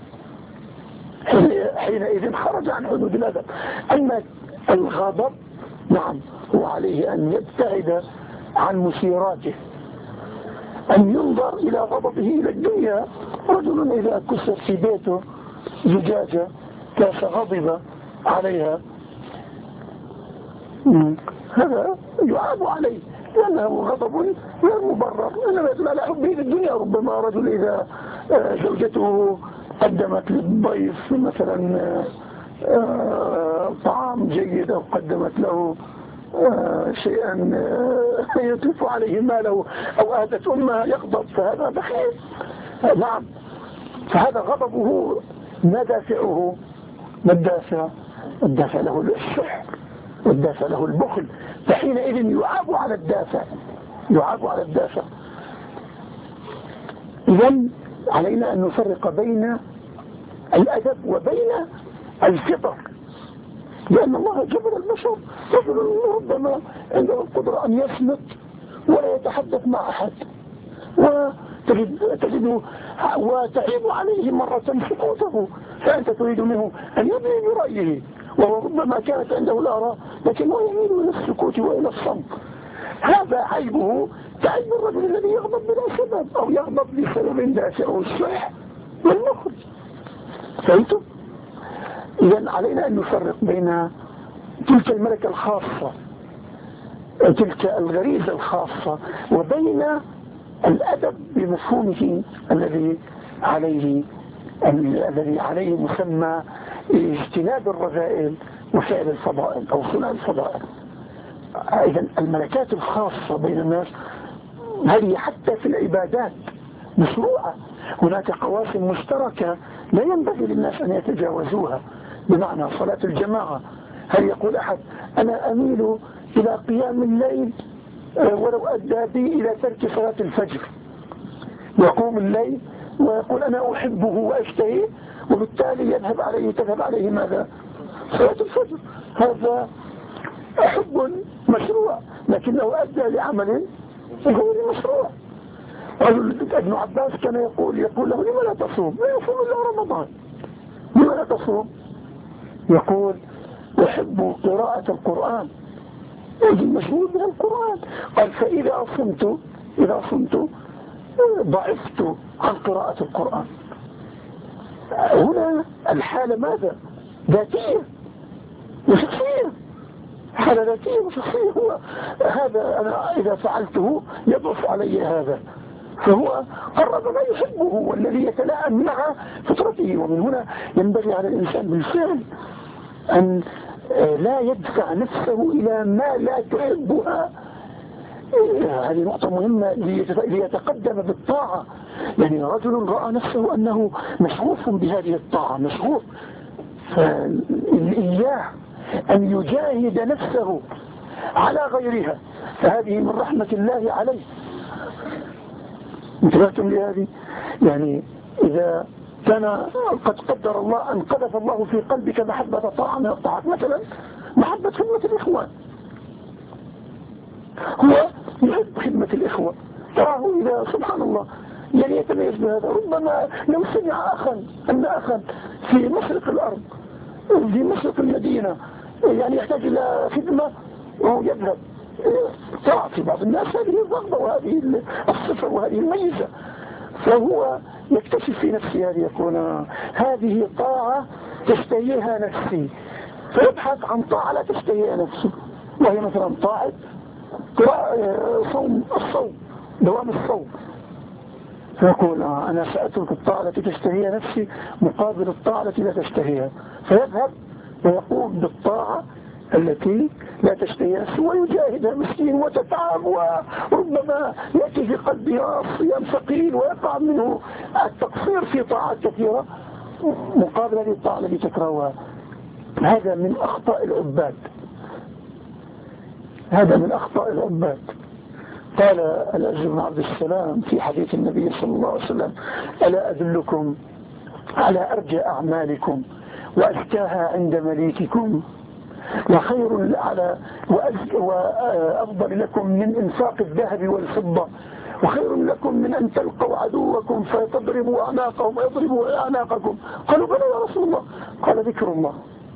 حينئذ خرج عن حدود الأدب. أما الغضب نعم هو عليه أن يبتعد عن مسيراته، أن ينظر إلى غضبه إلى الدنيا. رجل إذا كسر في بيته زجاجة كاس غضب عليها، هذا يعاب عليه لأنه غضب غير مبرر، إنما يدل على حبه للدنيا. ربما رجل إذا زوجته قدمت للضيف مثلا طعام جيد أو قدمت له شيئا يطلف عليه ماله أو أهدت أمها يغضب، فهذا بخيل. نعم، فهذا غضبه ما دافعه؟ ما الدافع؟ الدافع له الشح والدافع له البخل، فحينئذ يعاب على الدافع، يعاب على الدافع. إذن علينا أن نفرق بين الأدب وبين الفطر، لأن الله جبر البشر. رجل ربما عنده القدرة أن يصمت ولا يتحدث مع أحد، وتجده وتعيب عليه مرة سكوته، فأنت تريد منه أن يدري برأيه، وهو ربما كانت عنده الآراء لكنه يميل إلى السكوت وإلى الصمت. هذا عيبه كعيب الرجل الذي يغضب بلا سبب أو يغضب بسبب دافعه الشح والمخل. فهمتم؟ إذن علينا أن نفرق بين تلك الملكة الخاصة، تلك الغريزة الخاصة، وبين الأدب بمفهومه الذي عليه مسمى اجتناب الرذائل وفعل الفضائل أو صنع الفضائل. إذن الملكات الخاصة بين الناس هذه حتى في العبادات مشروعة. هناك قواسم مشتركة لا ينبغي للناس أن يتجاوزوها، بمعنى صلاة الجماعة. هل يقول أحد أنا أميل إلى قيام الليل ولو أدى بي إلى ترك صلاة الفجر؟ يقوم الليل ويقول أنا أحبه وأشتهيه، وبالتالي تذهب عليه ماذا؟ صلاة الفجر. هذا حب مشروع لكنه أدى لعمل غير مشروع. ابن عباس كان يقول له لما لا تصوم؟ لا يصوم إلا رمضان. لما لا تصوم؟ يقول أحب قراءة القرآن، أجل مشغول من القرآن. قال فإذا صمت ضعفت عن قراءة القرآن. هنا الحالة ماذا؟ ذاتية وشخصية، حالة ذاتية وشخصية. هو هذا أنا إذا فعلته يضعف علي هذا، فهو قرب ما يحبه والذي يتلائم مع فطرته. ومن هنا ينبغي على الإنسان بالفعل أن لا يدفع نفسه إلى ما لا تحبها. هذه نقطة مهمة ليتقدم بالطاعة. يعني رجل رأى نفسه أنه مشغوف بهذه الطاعة، مشغوف، فإياه أن يجاهد نفسه على غيرها، فهذه من رحمة الله عليه. انتبهتم لهذه؟ يعني إذا كان قد قدر الله أن قذف الله في قلبك محبة طاعة من الطاعات، مثلا محبة خدمة الإخوان، هو يحب خدمة الإخوة، تراه إذا سبحان الله يعني يتميز بهذا. ربما لو سمع أن أخا في مشرق الأرض في مشرق المدينة يعني يحتاج إلى خدمة وهو يذهب، ترى في بعض الناس هذه الرغبة وهذه الصفة وهذه الميزة، فهو يكتشف في نفسه هذه طاعة تشتهيها نفسي، فيبحث عن طاعة لا تشتهيها نفسه، وهي مثلا طاعة الصوم، دوام الصوم. فيقول أنا سأترك الطاعة التي تشتهيها نفسي مقابل الطاعة التي لا تشتهيها، فيذهب ويقوم بالطاعة التي لا تشتهيها نفسه ويجاهدها مسكين وتتعب، وربما يأتي في قلبها صيام ثقيل ويقع منه التقصير في طاعات كثيرة مقابل هذه الطاعة التي تكرهها. هذا من أخطاء العباد، هذا من أخطاء العباد. قال الأجل بن عبد السلام في حديث النبي صلى الله عليه وسلم ألا أدلكم على أرجى أعمالكم وأزكاها عند مليككم وخير وأفضل لكم من إنفاق الذهب والفضة وخير لكم من أن تلقوا عدوكم فتضربوا أعناقهم ويضربوا أعناقكم. قالوا بلى يا رسول الله. قال ذكر الله.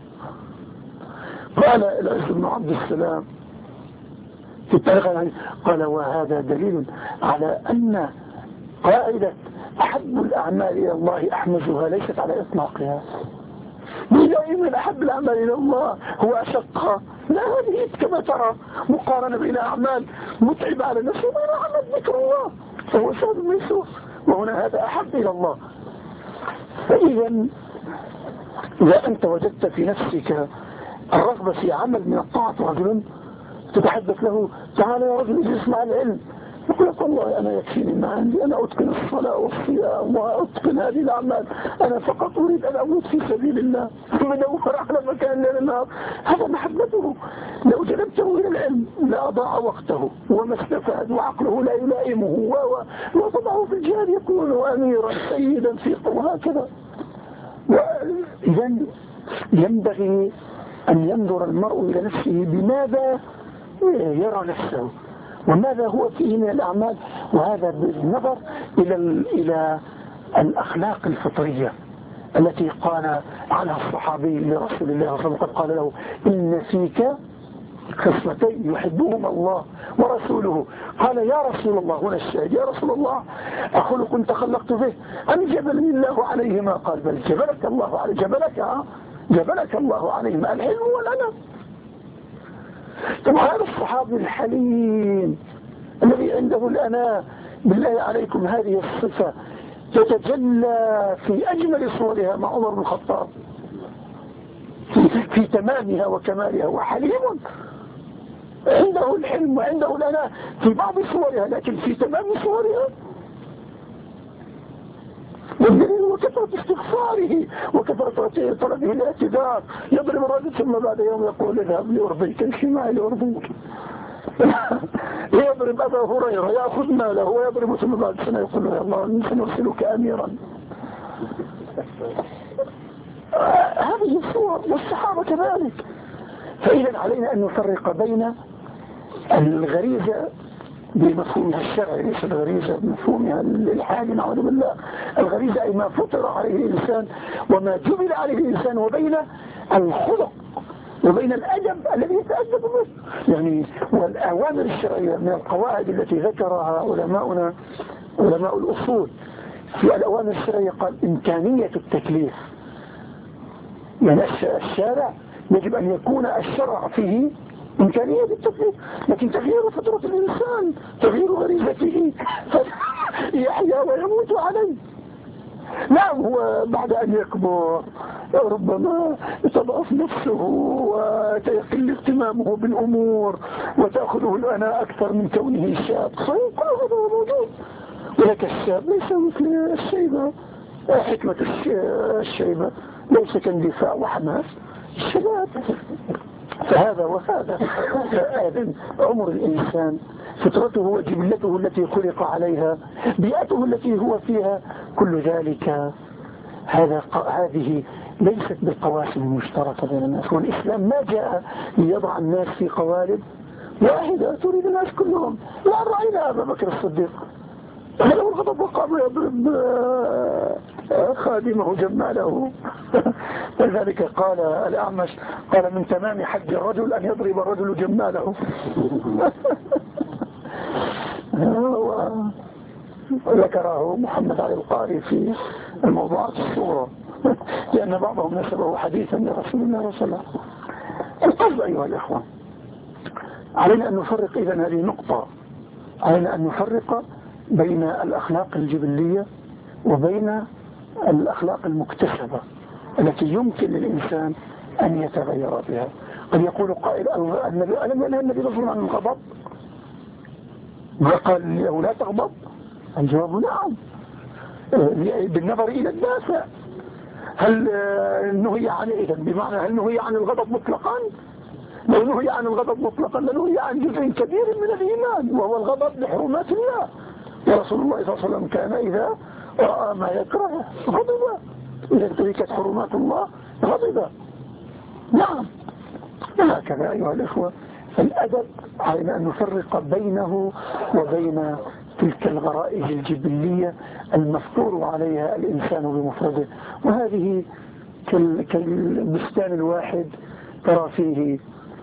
قال العز بن عبد السلام في التاريخ قال وهذا دليل على أن قاعدة أحب الأعمال إلى الله أحمزها ليست على إطلاقها. دائما أحب الأعمال إلى الله هو أشقها. لا، هذه كما ترى مقارنة بين أعمال متعبة على نفسه وبين أعمال ذكر الله فهو سبب ميسور، وهنا هذا أحب إلى الله. فإذا إذا أنت وجدت في نفسك الرغبة في عمل من الطاعة، رجل تتحدث له تعالى يا رجل اجلس مع العلم، يقول لك والله أنا يكفيني ما عندي، أنا أتقن الصلاة والصيام وأتقن هذه الأعمال، أنا فقط أريد أن أموت في سبيل الله بدور على مكان ليل نهار. هذا محبته. لو جلبته إلى العلم لأضاع وقته وما استفاد وعقله لا يلائمه ووضعه في الجهاد يكون أميرا سيدا في وهكذا. إذا ينبغي أن ينظر المرء إلى نفسه بماذا يرى نفسه وماذا هو فيه من الأعمال، وهذا بالنظر إلى الأخلاق الفطرية التي قال عنها الصحابي لرسول الله صلى الله عليه وسلم، قد قال له إن فيك خصلتين يحبهما الله ورسوله. قال يا رسول الله، هنا الشاهد، يا رسول الله أخلق تخلقت به أم جبلني الله عليهما؟ قال بل جبلك الله عليه، جبلك الله عليهما الحلم والأنام. طبعا هذا الصحابي الحليم الذي عنده الأناة، بالله عليكم هذه الصفة تتجلى في أجمل صورها مع عمر بن الخطاب في تمامها وكمالها، وحليم عنده الحلم وعنده الأناة في بعض صورها، لكن في تمام صورها وكثرة استغفاره وكثرة طلبه الاعتذار. يضرب الرجل ثم بعد يوم يقول اذهب لأرضيك، امشي معي لأرضيك. يضرب أبا هريرة يأخذ ماله ويضرب ثم بعد سنة يقول له يا الله سنرسلك أميرا. هذه الصور والصحابة كذلك. فإذا علينا أن نفرق بين الغريزة بمفهومها الشرعي، ليس الغريزة بمفهومها الحالي نعوذ بالله. الغريزة أي ما فطر عليه الإنسان وما جبل عليه الإنسان، وبين الخلق وبين الأدب الذي يتأدب به. يعني والأوامر الشرعية من القواعد التي ذكرها علماؤنا علماء الأصول في الأوامر الشرعية قال إمكانية التكليف. يعني الشارع يجب أن يكون الشرع فيه إمكانية التكليف، لكن تغيير فطرة الإنسان، تغيير غريزته يحيا ويموت عليه. نعم هو بعد أن يكبر ربما تضعف نفسه ويقل اهتمامه بالأمور وتأخذه الأناة أكثر من كونه شاب، صحيح كل هذا موجود، ولكن الشاب ليس مثل الشيبة. حكمة الشيبة ليس كاندفاع وحماس الشباب. فهذا وهذا عمر الإنسان، فطرته وجبلته التي خلق عليها، بيئته التي هو فيها، كل ذلك هذه ليست بالقواسم المشتركة بين الناس. والإسلام ما جاء ليضع الناس في قوالب واحدة تريد الناس كلهم. لا رأينا أبا بكر الصديق لو الغضب وقام يضرب خادمه جماله. لذلك قال الأعمش قال من تمام حج الرجل أن يضرب الرجل جماله. وذكره محمد علي القاري في الموضوعات الصورة لأن بعضهم نسبه حديثا لرسول الله صلى الله عليه وسلم. القصد أيها الأخوة علينا أن نفرق إذن هذه النقطة، علينا أن نفرق بين الأخلاق الجبلية وبين الأخلاق المكتسبة التي يمكن للإنسان أن يتغير بها. قد يقول قائل ألم ينهى النبي صلى الله عليه وسلم عن الغضب وقال له لا تغضب؟ الجواب نعم، بالنظر إلى الدافع. هل نهي عن إذن بمعنى هل نهي عن الغضب مطلقا؟ لو نهي عن الغضب مطلقا لنهي عن جزء كبير من الإيمان وهو الغضب لحرمات الله. ورسول الله صلى الله عليه وسلم كان إذا رأى ما يكره غضب، إذا انتهكت حرمات الله غضب. نعم. هكذا أيها الإخوة الأدب علينا أن نفرق بينه وبين تلك الغرائز الجبلية المفطور عليها الإنسان بمفرده. وهذه كالبستان الواحد ترى فيه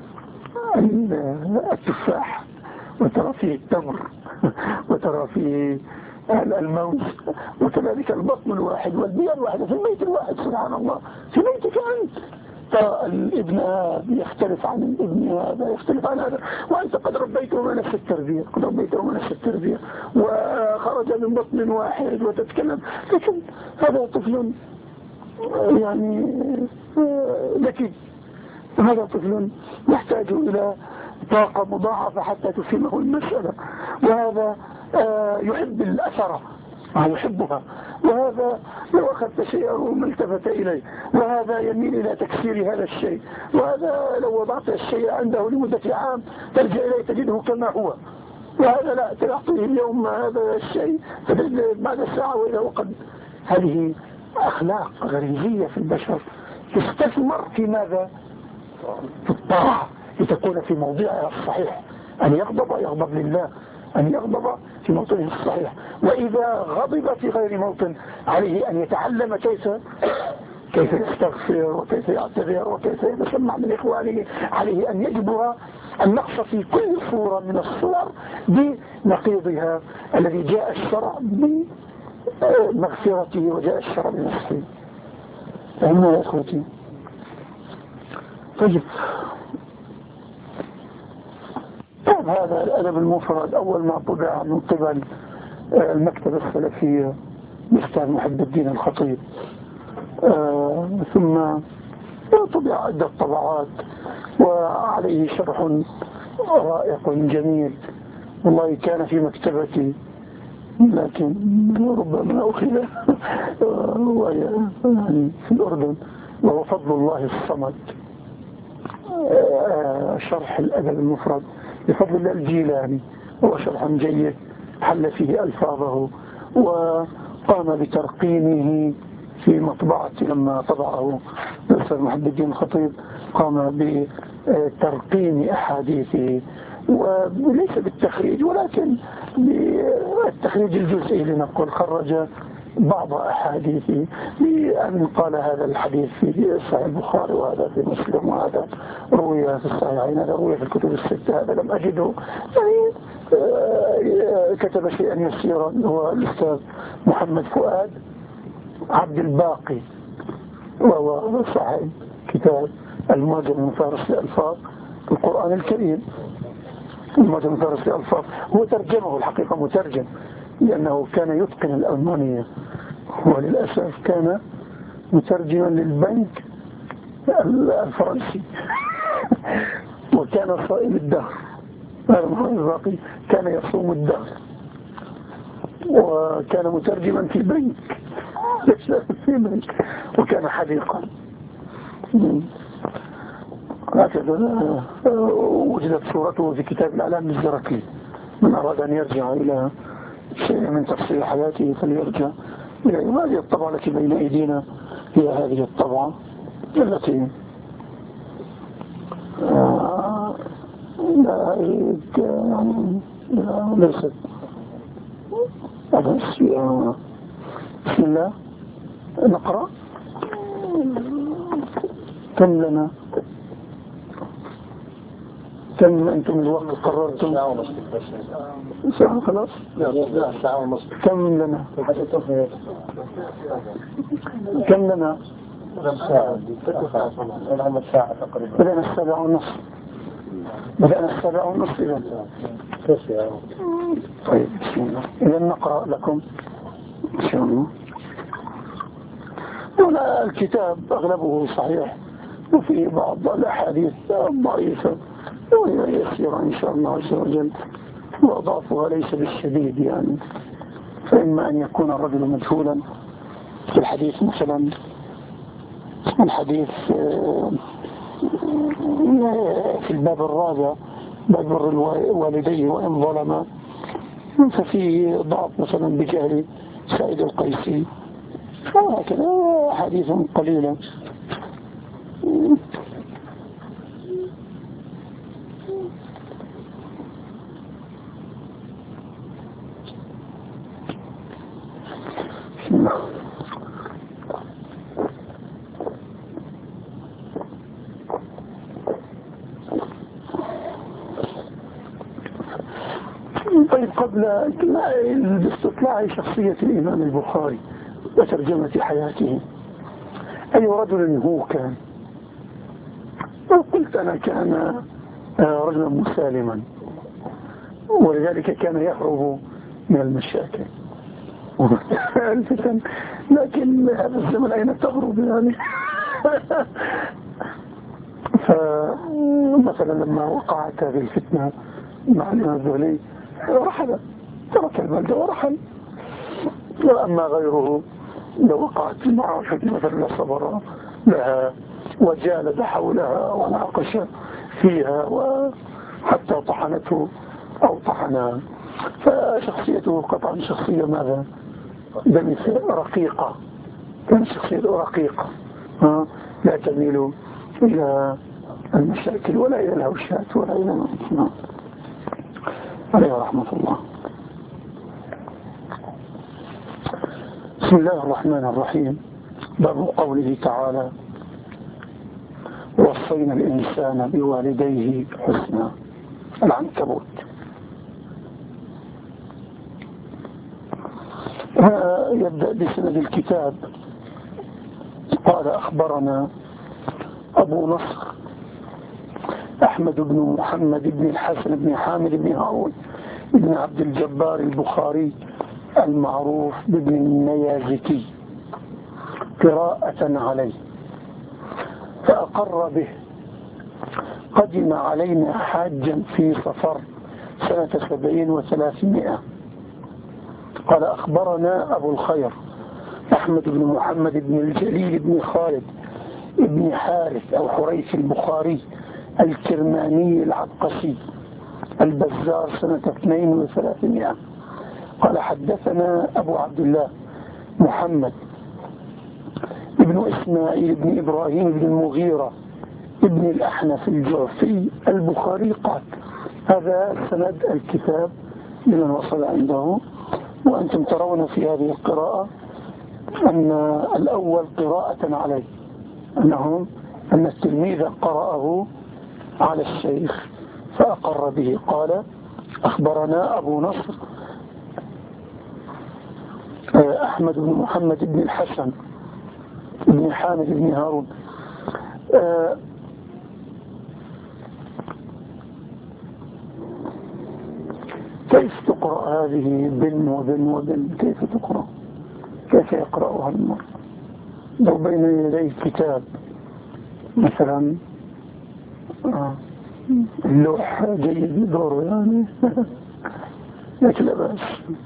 التفاح، وترى فيه التمر، وترى فيه الموز، وكذلك البطن الواحد والبيئة الواحدة في البيت الواحد. سبحان الله، في بيتك أنت ترى الابن هذا يختلف عن الابن هذا، يختلف عن هذا، وأنت قد ربيته نفس التربية، قد ربيته نفس التربية، وخرج من بطن واحد وتتكلم. لكن هذا طفل يعني ذكي، هذا طفل يحتاج إلى طاقة مضاعفة حتى تفهمه المسألة، وهذا يحب الأثر، يحبها، وهذا لو أخذت شيئه ما التفت إليه، وهذا يميل إلى تكسير هذا الشيء، وهذا لو وضعت الشيء عنده لمدة عام ترجع إليه تجده كما هو، وهذا لا تعطيه اليوم هذا الشيء بعد ساعة وإلى وقد. هذه أخلاق غريزية في البشر تستثمر في ماذا؟ في الطاعة، لتكون في موضعها الصحيح. أن يغضب لله، أن يغضب في موطنه الصحيح، وإذا غضب في غير موطن عليه أن يتعلم كيف يستغفر وكيف يعتذر وكيف يتسمع من إخوانه. عليه أن يجبر النقص في كل صورة من الصور بنقيضها الذي جاء الشرع بمغفرته وجاء الشرع بنصحه. فهمنا يا أخوتي؟ طيب، هذا الأدب المفرد أول ما طبع من قبل المكتبة السلفية الأستاذ محب الدين الخطيب، ثم طبع عدة طبعات وعليه شرح رائق جميل، والله كان في مكتبتي لكن ربما أخذ يعني في الأردن، وهو فضل الله الصمد، شرح الأدب المفرد بفضل الله الجيلاني، هو شرح جيد حل فيه ألفاظه وقام بترقيمه في مطبعته. لما طبعه الأستاذ محب الدين الخطيب قام بترقيم أحاديثه، وليس بالتخريج ولكن بالتخريج الجزئي لنقول، خرج بعض أحاديثه بأن قال هذا الحديث في صحيح البخاري وهذا في مسلم وهذا روي في الصحيحين، هذا روي في الكتب الستة، هذا لم أجده. يعني كتب شيئا يسيرا. هو الأستاذ محمد فؤاد عبد الباقي، وهو صاحب كتاب المعجم من فارس لألفاظ القرآن الكريم. المعجم من فارس لألفاظ هو ترجمه الحقيقة مترجم، لأنه كان يتقن الألمانية، وللأسف كان مترجما للبنك الفرنسي وكان صائم الدهر. هذا محمد الباقي كان يصوم الدهر، وكان مترجما في بنك وكان حديقا. هكذا وجدت صورته في كتاب الأعلام للزركلي. من أراد أن يرجع إلى شيء من تفصيل حياته فليرجع إلى هذه الطبعة التي بين أيدينا. هي هذه الطبعة التي ليست بسم الله. نقرأ. كم لنا؟ كم أنتم الوقت قررتم؟ ساعة خلاص؟ لا ساعة ونص. كم لنا؟ كم لنا؟ ساعة تقريبا. بدأنا 7:30. بدأنا 7:30 إذن. طيب بسم الله. إذن نقرأ لكم إن شاء الله. هنا الكتاب أغلبه صحيح، وفي بعض الأحاديث ضعيفة ويسير إن شاء الله عز وجل، وضعفها ليس بالشديد يعني. فإما أن يكون الرجل مجهولا في الحديث، مثلا الحديث في الباب الرابع باب بر الوالدين وإن ظلما، ففي ضعف مثلا بجهل سعيد القيسي، وهكذا حديث قليلا. طيب، قبل استطلاع شخصية الإمام البخاري وترجمة حياته، أي رجل هو كان؟ قلت أنا كان رجلا مسالما، ولذلك كان يهرب من المشاكل الفتن، لكن هذا الزمن أين تهرب يعني؟ فمثلا لما وقعت هذه الفتنة مع الإمام الزهري رحل، ترك البلدة ورحل. وأما غيره لو وقعت معه فتنة مثلا صبر لها وجالد حولها وناقش فيها وحتى طحنته أو طحنها. فشخصيته قطعا شخصية ماذا؟ رقيقة، كانت شخصيته رقيقة، لا تميل إلى المشاكل ولا إلى الهوشات ولا إلى عليه رحمة الله. بسم الله الرحمن الرحيم. باب قوله تعالى: وصينا الإنسان بوالديه حسنا. العنكبوت. يبدأ بسند الكتاب. قال: أخبرنا أبو نصر أحمد بن محمد بن الحسن بن حامد بن هارون بن عبد الجبار البخاري المعروف بابن النيازكي قراءة عليه، فأقر به. قدم علينا حاجا في صفر سنة 70 و300. قال: أخبرنا أبو الخير أحمد بن محمد بن الجليل بن خالد بن حارث أو حريث البخاري الكرماني العبقسي البزار سنة 2 و300. قال: حدثنا أبو عبد الله محمد ابن إسماعيل بن إبراهيم بن المغيرة ابن الأحنف الجعفي البخاري قال. هذا سند الكتاب لمن وصل عنده. وأنتم ترون في هذه القراءة أن الأول قراءة عليه، أن التلميذ قرأه على الشيخ فأقر به. قال: أخبرنا أبو نصر أحمد بن محمد بن الحسن بن حامد بن هارون. كيف تقرأ هذه بن وبن وبن؟ كيف تقرأ؟ كيف يقرأها المرء لو بين يديه كتاب مثلا اللوح جيد يدور يعني لكن لا بأس.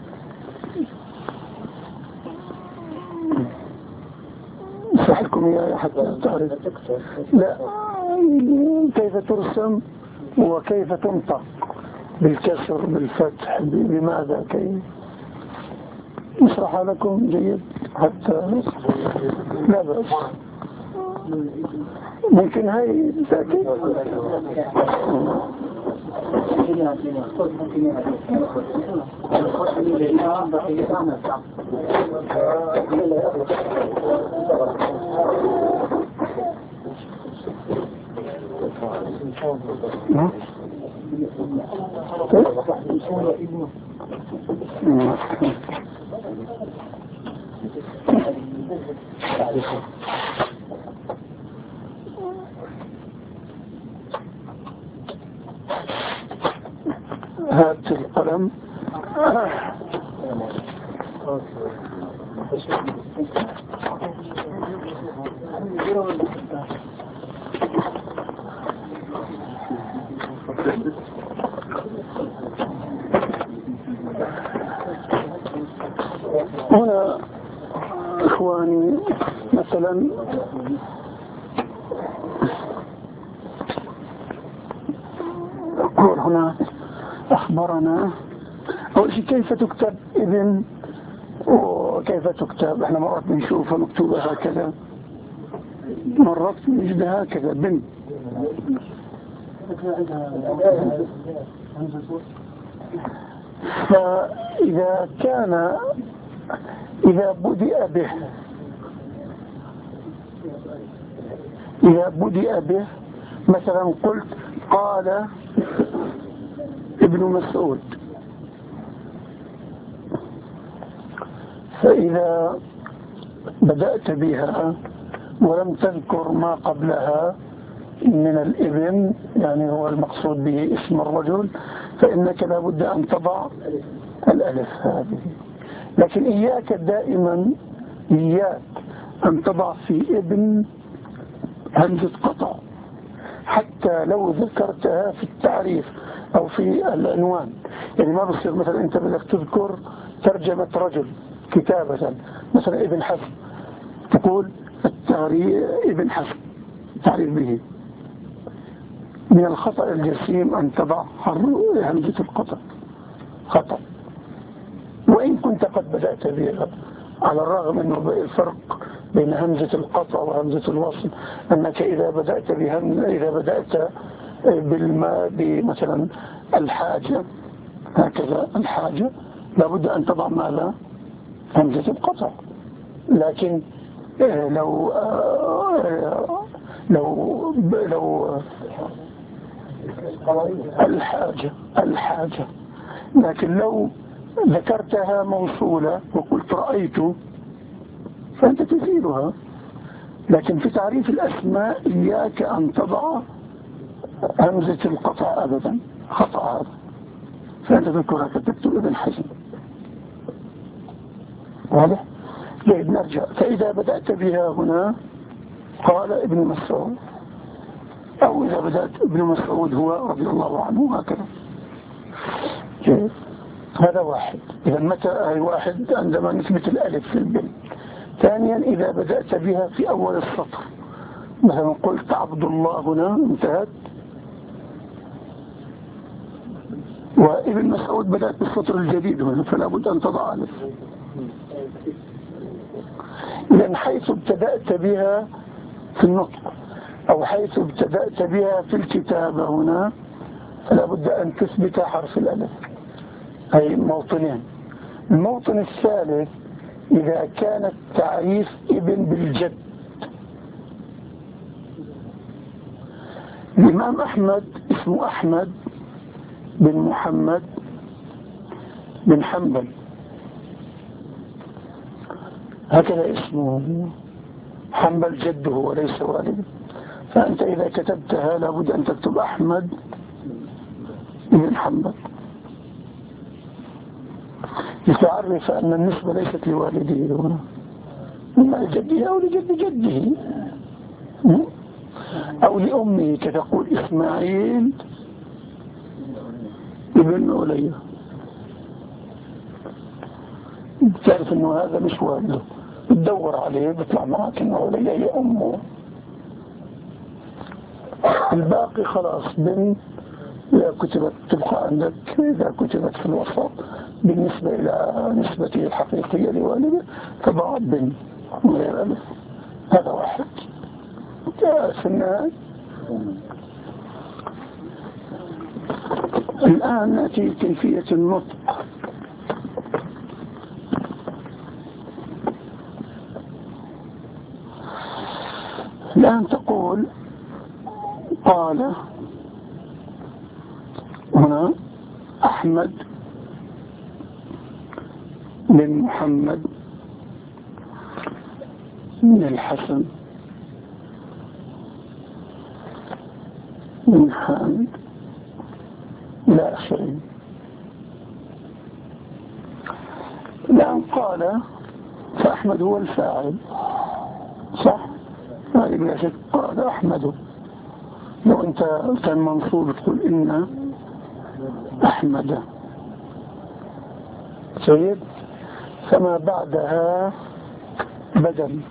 صحكم يا حتى تعرف لا كيف ترسم وكيف تنطق، بالكسر بالفتح بماذا، كيف نشرح لكم جيد حتى لا بأس. ممكن هاي تأكيد هات القلم. هنا إخواني مثلا أقول هنا أخبرنا أول شيء كيف تكتب إذن وكيف تكتب. احنا مرات بنشوفها مكتوبة هكذا، مرات نجد هكذا بن. فإذا كان إذا بدأ به مثلا قلت قال ابن مسعود، فإذا بدأت بها ولم تذكر ما قبلها من الابن، يعني هو المقصود به اسم الرجل، فإنك لابد أن تضع الألف هذه. لكن إياك دائما أن تضع في ابن همزة قطع، حتى لو ذكرتها في التعريف أو في العنوان. يعني ما بصير مثلا أنت بدك تذكر ترجمة رجل كتابة، مثلا ابن حزم، تقول ابن حزم تعريف به. من الخطأ الجسيم أن تضع همزة القطع، خطأ، وإن كنت قد بدأت بها، على الرغم أنه الفرق بين همزة القطع وهمزة الوصل أنك إذا بدأت بمثلا الحاجة، هكذا الحاجة لابد أن تضع ماذا؟ همزة القطع. لكن لو الحاجة، لكن لو ذكرتها موصولة وقلت رأيت فأنت تزيلها. لكن في تعريف الأسماء إياك أن تضع همزة القطع أبدا، خطأ هذا. فأنت تذكرها كتبت ابن حزم. واضح؟ جيد، نرجع. فإذا بدأت بها هنا قال ابن مسعود، أو إذا بدأت ابن مسعود هو رضي الله عنه، هكذا. جيد، هذا واحد. إذا متى واحد؟ عندما نثبت الألف في البن. ثانيا إذا بدأت بها في أول السطر، مثلا قلت عبد الله هنا، انتهت، وابن مسعود بدأت بالسطر الجديد هنا، فلا بد أن تضع ألف. لأن حيث ابتدأت بها في النطق أو حيث ابتدأت بها في الكتابة هنا، فلا بد أن تثبت حرف الألف. أي موطنين. الموطن الثالث إذا كان التعريف ابن بالجد. الإمام أحمد اسمه أحمد بن محمد بن حنبل، هكذا اسمه، حنبل جده وليس والده. فأنت إذا كتبتها لابد أن تكتب أحمد بن حنبل، لتعرف أن النسبة ليست لوالده هنا، إما لجده أو لجد جده أو لأمه، كتقول إسماعيل ابن أوليه، تعرف أنه هذا مش والده، تدور عليه بيطلع معك أنه أوليه هي أمه. الباقي خلاص بن، إذا كتبت تبقى عندك، إذا كتبت في الوسط بالنسبة إلى نسبته الحقيقية لوالده تضع بن غير ألف. هذا واحد. في النهاية الآن نأتي كيفية النطق. الآن تقول قال هنا أحمد بن محمد بن الحسن بن حامد إلى آخره. الآن قال فأحمد هو الفاعل، صح؟ هذه بلا شك. قال أحمد، لو أنت كان منصوب تقول إن أحمد. سيد، فما بعدها بدل،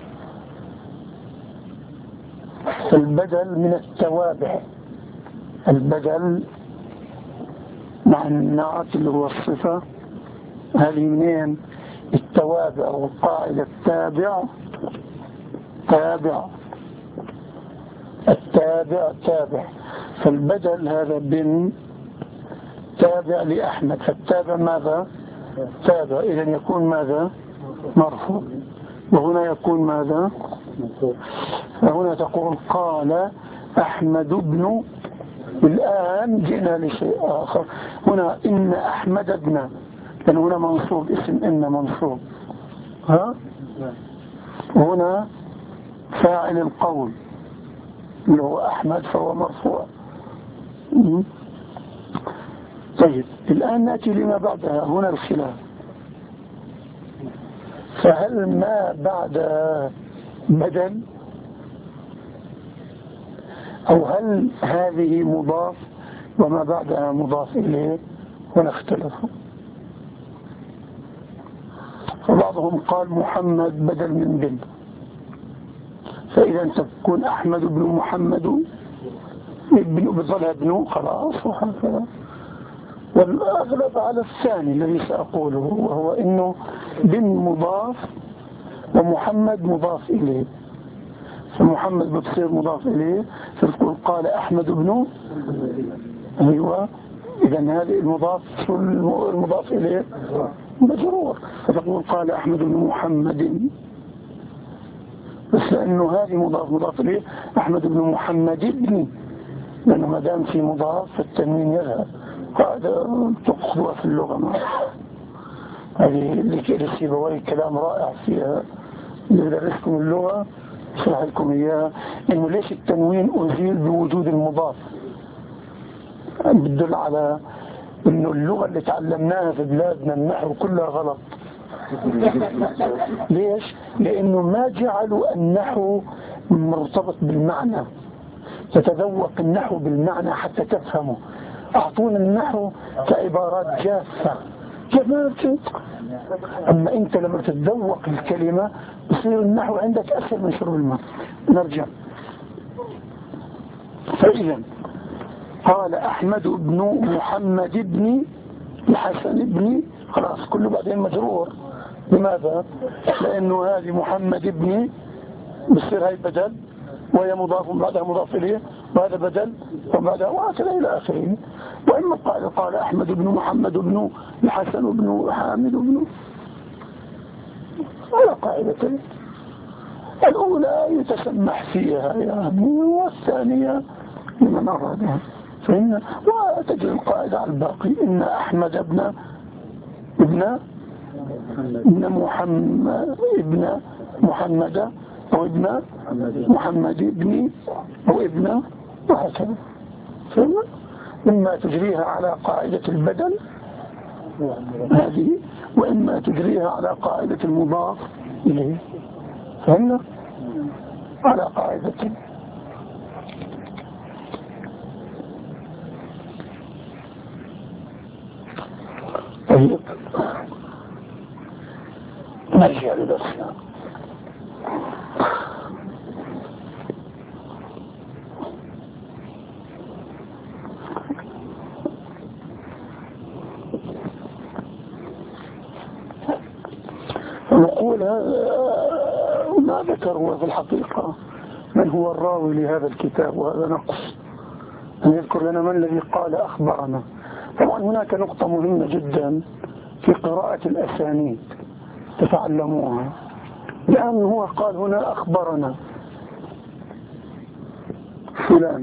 البدل من التوابع، البدل مع النعت اللي هو الصفة، هذه منين؟ التوابع، والقاعدة التابع تابع، التابع تابع. فالبدل هذا بن تابع لأحمد، فالتابع ماذا؟ تابع، إذن يكون ماذا؟ مرفوع. وهنا يكون ماذا؟ هنا تقول قال أحمد بن. الآن جئنا لشيء آخر. هنا إن أحمد ابن، لأن هنا منصوب، اسم إن منصوب. هنا فاعل القول اللي هو أحمد فهو مرفوع. طيب الآن نأتي لما بعدها. هنا الخلاف، فهل ما بعد بدل أو هل هذه مضاف وما بعدها مضاف إليه؟ هنا اختلفوا. فبعضهم قال محمد بدل من بن، فإذا تكون أحمد بن محمد بظلها ابن خلاص وهكذا. والأغلب على الثاني الذي سأقوله، وهو إنه بن مضاف ومحمد مضاف إليه، فمحمد بتصير مضاف إليه فتقول قال أحمد بن. أيوة، إذا هذه المضاف إليه مجرور، فتقول قال أحمد بن محمد، بس لأنه هذه مضاف إليه أحمد بن محمد ابن، لأنه ما دام في مضاف فالتنوين يذهب. قاعدة تأخذها في اللغة معه. هذه لسيبويه كلام رائع فيها، يدرسكم اللغة شرح لكم إياها، إنه ليش التنوين أزيل بوجود المضاف. بدل على إنه اللغة اللي تعلمناها في بلادنا النحو كلها غلط. ليش؟ لأنه ما جعلوا النحو مرتبط بالمعنى، تتذوق النحو بالمعنى حتى تفهمه. أعطونا النحو كعبارات جافة جمالك، أما أنت لما تتذوق الكلمة يصير النحو عندك أسهل من شرب الماء. نرجع. فإذا قال أحمد بن محمد بن الحسن بن، خلاص كله بعدين مجرور. لماذا؟ لأنه هذه محمد بن بصير هاي بدل، وهي مضاف بعدها مضاف إليه، وهذا بدل وبعدها وهكذا إلى آخره. وإما قال أحمد بن محمد بن الحسن بن حامد بن، على قاعدتين. الأولى يتسمح فيها يعني، والثانية لمن أرادها. فإن وتجري القاعدة على الباقي. إن أحمد ابن محمد أو ابن محمد ابن أو ابن، وهكذا. إما تجريها على قاعدة البدل هذه، وإما تجريها على قاعدة المضاف إليه. فهمنا؟ على قاعدة. طيب نرجع لدرسنا. نقول ما ذكروا في الحقيقة من هو الراوي لهذا الكتاب، وهذا نقص أن يذكر لنا من الذي قال أخبرنا. طبعا هناك نقطة مهمة جدا في قراءة الأسانيد تتعلموها، لأن هو قال هنا أخبرنا فلان،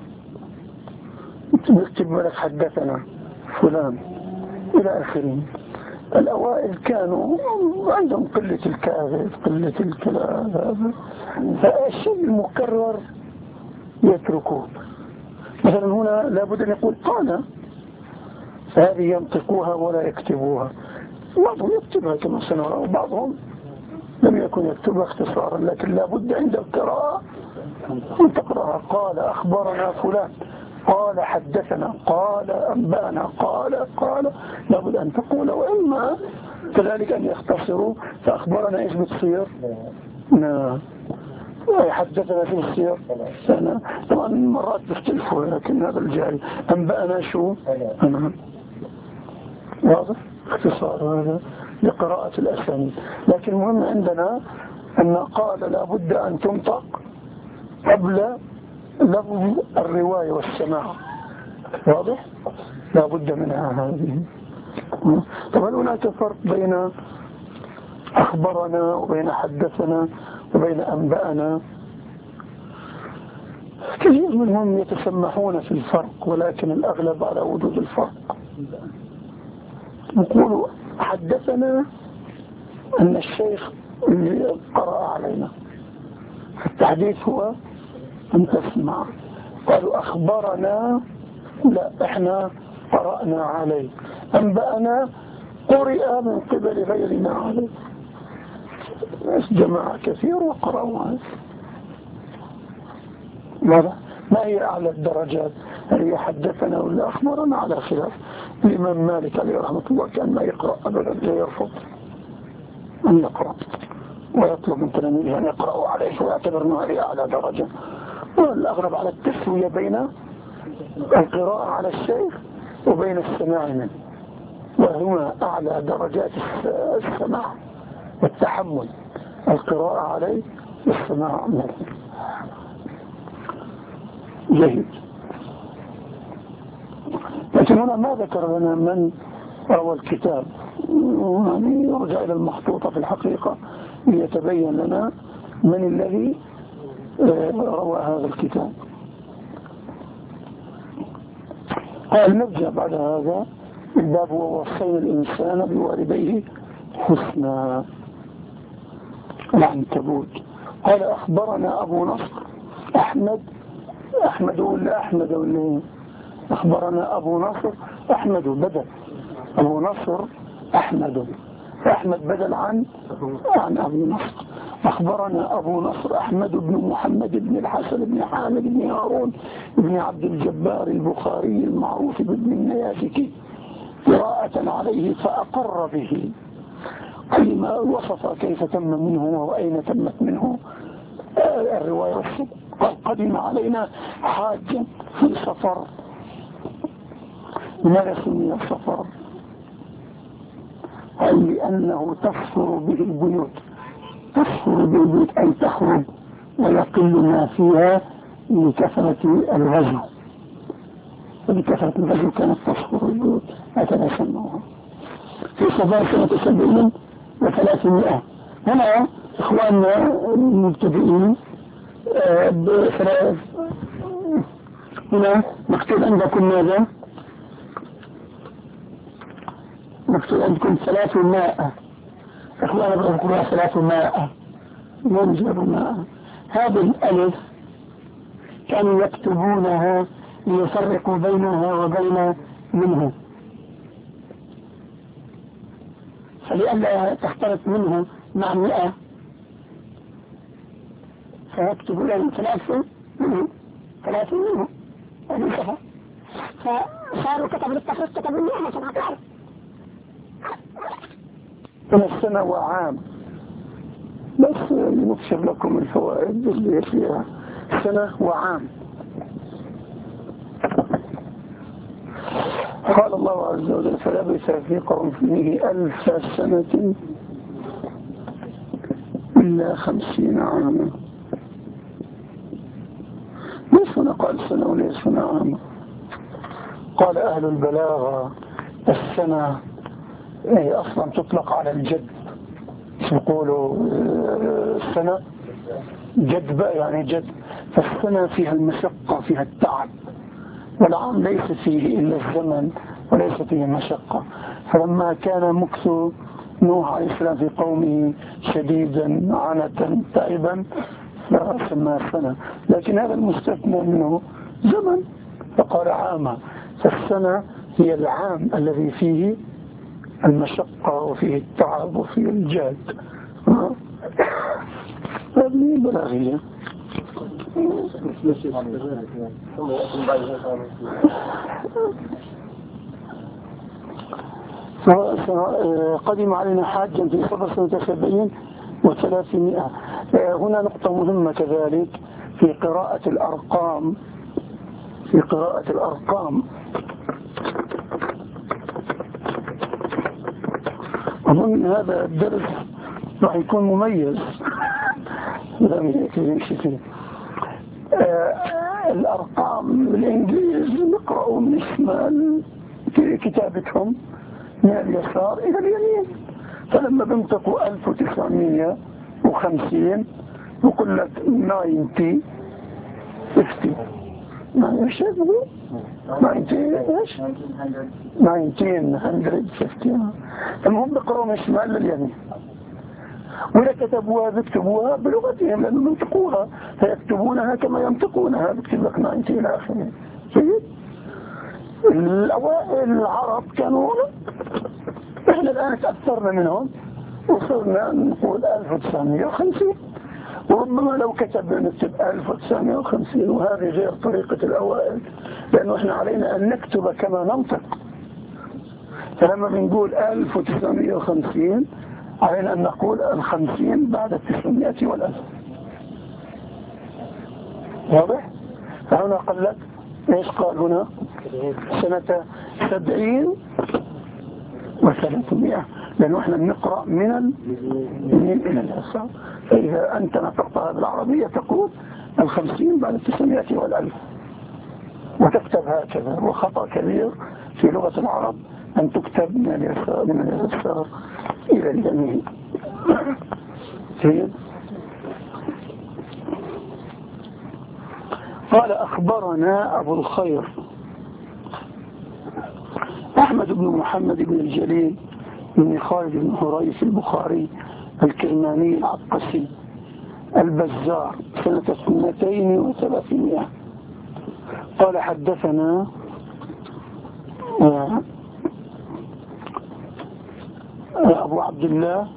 تكتب لك حدثنا فلان إلى آخره. الأوائل كانوا عندهم قلة الكاذب، قلة الكلام، هذا فالشيء المكرر يتركوه. مثلا هنا لابد أن يقول قال، فهذه ينطقوها ولا يكتبوها. بعضهم يكتبها كما سنرى، وبعضهم لم يكن يكتبها اختصارا، لكن لابد عند القراءة أن تقرأها. قال أخبرنا فلان، قال حدثنا، قال أنبأنا، قال لابد أن تقول. وإما كذلك أن يختصروا، فأخبرنا إيش بتصير؟ حدثنا في السير سنة. طبعا مرات بيختلفوا، لكن هذا الجاري. أنبأنا شو؟ أنا واضح اختصار هذا لقراءة الأسانيد. لكن المهم عندنا أن قال لابد أن تنطق قبل لفظ الرواية والسماع. واضح؟ لابد منها هذه. طبعا هناك فرق بين أخبرنا وبين حدثنا وبين أنبأنا. كثير منهم يتسمحون في الفرق، ولكن الأغلب على وجود الفرق. يقولوا حدثنا أن الشيخ اللي قرأ علينا، التحديث هو أن تسمع. قالوا أخبرنا، لا إحنا قرأنا عليه. أنبأنا قرئ من قبل غيرنا عليه. جماعة كثير وقرأوا هذا. ماذا؟ ما هي أعلى الدرجات؟ هل هي حدثنا ولا أخبرنا؟ على خلاف. الإمام مالك عليه رحمة الله كان ما يقرأ أبدا، لا يرفض أن يقرأ ويطلب من تلاميذه أن يقرأوا عليه ويعتبر أنه هذه أعلى درجة. والأغلب على التسوية بين القراءة على الشيخ وبين السماع منه، وهما أعلى درجات السماع والتحمل، القراءة عليه والسماع منه. جيد. لكن هنا ما ذكر لنا من روى الكتاب، يعني يرجع إلى المخطوطة في الحقيقة ليتبين لنا من الذي روى هذا الكتاب. قال نرجع بعد هذا الباب ووصينا الإنسان بوالديه حسنا، العنكبوت. قال أخبرنا أبو نصر أحمد ولا أخبرنا أبو نصر أحمد بدل، أبو نصر أحمد بدل عن أبو نصر. أخبرنا أبو نصر أحمد بن محمد بن الحسن بن حامد بن هارون بن عبد الجبار البخاري المعروف بابن النياسكي قراءة عليه فأقر به. كلمة وصف كيف تم منه وأين تمت منه الرواية. قال قدم علينا حاجا في سفر. لماذا سمي السفر؟ قال لأنه تفسر به البيوت، أي تخرج ويقل ما فيها لكثرة الغزو، ولكثرة الغزو كانت تفسر البيوت، هكذا سموها. في صفار سنة 70 و300. هنا إخواننا المبتدئين هنا مكتوب عندكم ماذا؟ مكتوب عندكم 300. إخوانا بذكرها 300 ينجر ماء. هذه الألف كانوا يكتبونها ليفرقوا بينها وبين منه، فلئلا تختلط منه مع 100 فيكتب لهم 3 منه انتهى. فصاروا كتبوا للتفريق، كتبوا 100 عشان أطلعوا من السنة وعام. بس نكشف لكم الفوائد اللي فيها سنة وعام. قال الله عز وجل فلبث في قرنه 1000 سنة إلا 50 عاما. ليس قال سنة وليس عاما. قال أهل البلاغة السنة هي أصلا تطلق على الجد، يقولوا السنة جد بقى يعني جد، فالسنة فيها المشقة فيها التعب، والعام ليس فيه إلا الزمن وليس فيه المشقة. فلما كان مكث نوح عليه السلام في قومه شديدا عنة تائبا فسمى سنة، لكن هذا المستثنى منه زمن فقال عاما. فالسنة هي العام الذي فيه المشقة وفيه التعب وفيه الجهد. هذه بلاغية. قدم علينا حاجا في صفر سنة 70 و300. هنا نقطة مهمة كذلك في قراءة الأرقام. أظن هذا الدرس راح يكون مميز. الأرقام بالإنجليز نقرأوا من شمال كتابتهم من اليسار إلى اليمين، فلما بنطقوا 1950 بقول لك 90 50 ايش يقولوا 1950. المهم بقرأوا من الشمال لليمين، ولا كتبوها بيكتبوها بلغتهم لأنهم ينطقوها فيكتبونها كما ينطقونها، بيكتب لك 90 إلى آخره. الأوائل العرب كانوا، احنا الآن تأثرنا منهم وصرنا نقول 1950، وربما لو كتبنا نكتب 1950، وهذه غير طريقة الأوائل، لأنه احنا علينا أن نكتب كما ننطق. فلما بنقول 1950 علينا أن نقول 50 بعد 900 والألف. واضح؟ فهنا قال لك ايش قال هنا؟ سنة 70 و300، لأنه احنا بنقرأ من اليمين إلى اليسار. فإذا أنت نطقتها بالعربية تقول 50 بعد 900 والألف، وتكتب هكذا. وخطأ كبير في لغة العرب أن تكتب من اليسار إلى اليمين. قال أخبرنا أبو الخير أحمد بن محمد بن الجليل بن خالد بن هريث البخاري الكرماني العبقسي البزار سنة 200 و300. قال حدثنا أبو عبد الله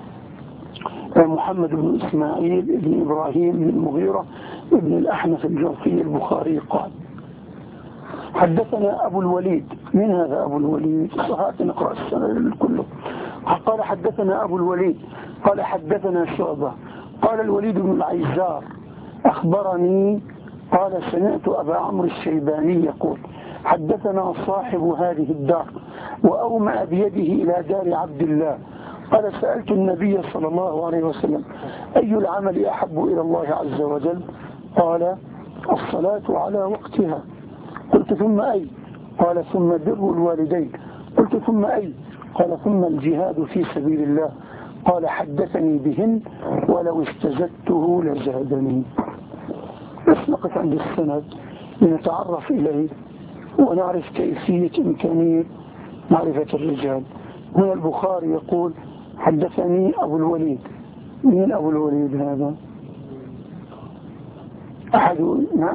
محمد بن إسماعيل بن إبراهيم بن المغيرة بن الأحنف الجوفي البخاري قال حدثنا أبو الوليد. من هذا أبو الوليد؟ صحات نقرأ السنة كله. قال حدثنا أبو الوليد قال حدثنا شعبة قال الوليد بن العيزار أخبرني قال سمعت أبا عمرو الشيباني يقول حدثنا صاحب هذه الدار وأومأ بيده إلى دار عبد الله قال سألت النبي صلى الله عليه وسلم أي العمل أحب إلى الله عز وجل؟ قال الصلاة على وقتها. قلت ثم أي؟ قال ثم بر الوالدين. قلت ثم أي؟ قال ثم الجهاد في سبيل الله. قال حدثني بهن ولو استزدته لزادني. بس نقف عند السند لنتعرف إليه ونعرف كيفية إمكانية معرفة الرجال. هنا البخاري يقول حدثني أبو الوليد. من أبو الوليد هذا؟ أحد نعم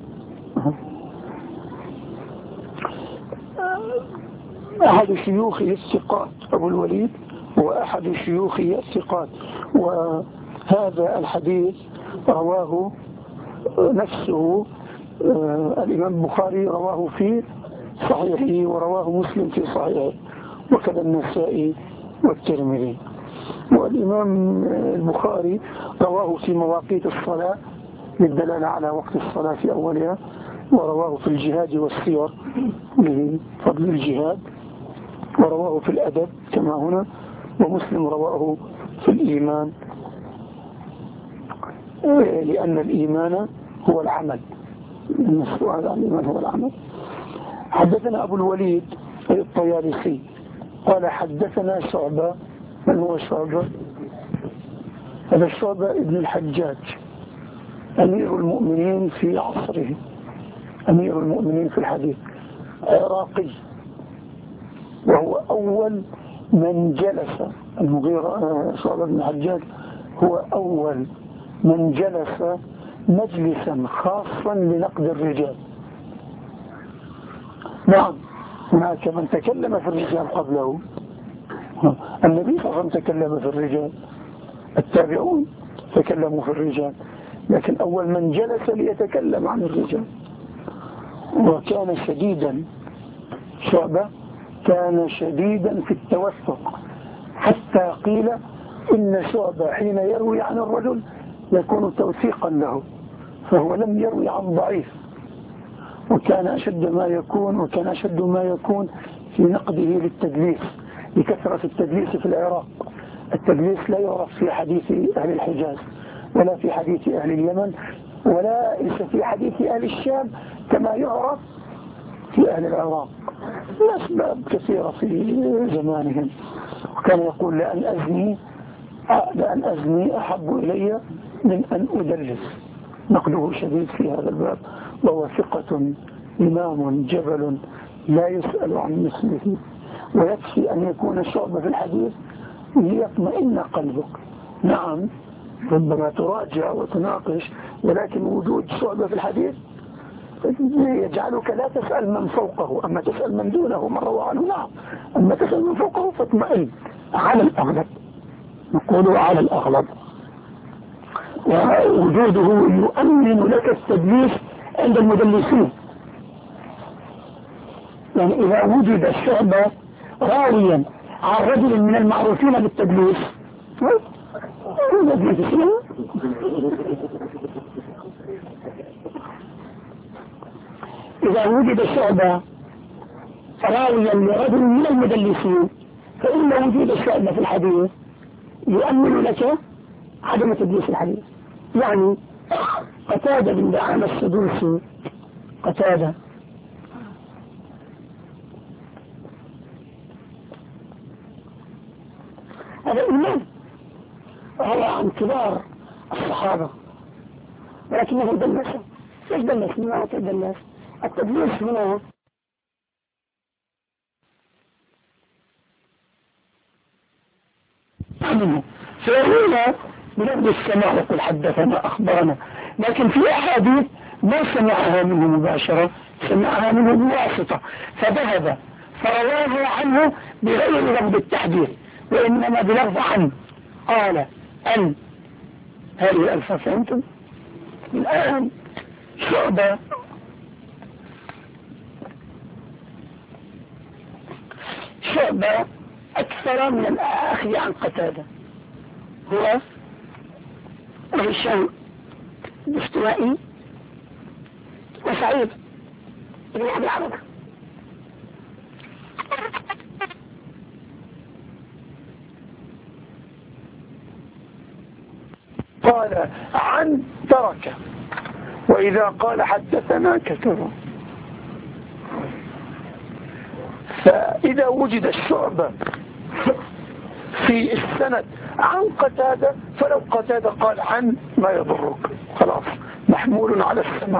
أحد شيوخه الثقات. أبو الوليد هو أحد شيوخه الثقات، وهذا الحديث رواه نفسه الإمام البخاري رواه في صحيحه ورواه مسلم في صحيحه وكذا النسائي والترمذي. والإمام البخاري رواه في مواقيت الصلاة للدلالة على وقت الصلاة في أولها، ورواه في الجهاد والسير لفضل الجهاد، ورواه في الأدب كما هنا، ومسلم رواه في الإيمان لأن الإيمان هو العمل، السؤال عن الإيمان هو العمل. حدثنا أبو الوليد الطيالسي قال حدثنا شعبة. من هو شعبة؟ هذا شعبة ابن الحجاج أمير المؤمنين في عصره، أمير المؤمنين في الحديث، عراقي، وهو أول من جلس المغيرة. شعبة بن الحجاج هو أول من جلس مجلسا خاصا لنقد الرجال. نعم هناك من تكلم في الرجال قبله، النبي صلى الله عليه وسلم تكلم في الرجال، التابعون تكلموا في الرجال، لكن أول من جلس ليتكلم عن الرجال. وكان شديدا، شعبة كان شديدا في التوثق، حتى قيل إن شعبة حين يروي عن الرجل يكون توثيقا له، فهو لم يروي عن ضعيف. وكان أشد ما يكون في نقده للتدليس، لكثرة التدليس في العراق. التدليس لا يعرف في حديث أهل الحجاز ولا في حديث أهل اليمن ولا في حديث أهل الشام كما يعرف في أهل العراق، لأسباب كثيرة في زمانهم. وكان يقول لأن أزني أحب إلي من أن أدلس. نقده شديد في هذا الباب، وهو ثقة إمام جبل لا يسأل عن مثله. ويكفي أن يكون شعبة في الحديث ليطمئن قلبك. نعم ربما تراجع وتناقش، ولكن وجود شعبة في الحديث يجعلك لا تسأل من فوقه، أما تسأل من دونه من روى عنه. نعم، أما تسأل من فوقه فاطمئن على الأغلب، نقول على الأغلب. ووجوده يؤمن لك التدليس عند المدلسين. يعني إذا وجد الشعبة راويا عن رجل من المعروفين بالتدليس، إذا وجد الشعبة راويا لرجل من المدلسين، فإن وجود الشعبة في الحديث يؤمن لك عدم تدليس الحديث. يعني قتادة بن دعامة السدوسي، قتادة هذا إمام، وهو عن كبار الصحابة، ولكنه دلس. ليش دلس؟ من معنى الدلس؟ التدليس هنا منه فيقول بلفظ السماع يقول حدثنا أخبرنا، لكن في أحاديث ما سمعها منه مباشرة، سمعها منه بواسطة، فذهب فرواها عنه بغير لفظ التحديث، وإنما بلفظ عن. قال أن هذه الألفاظ. فهمتم؟ الآن شعبة أكثر من الأخي عن قتادة، هو هشام الاستوائي وسعيد بن أبي عروبة. قال عن ترك، وإذا قال حدثنا كثر. فإذا وجد الشعبة في السند عن قتادة، فلو قتادة قال عن ما يضرك، خلاص محمول على السماع،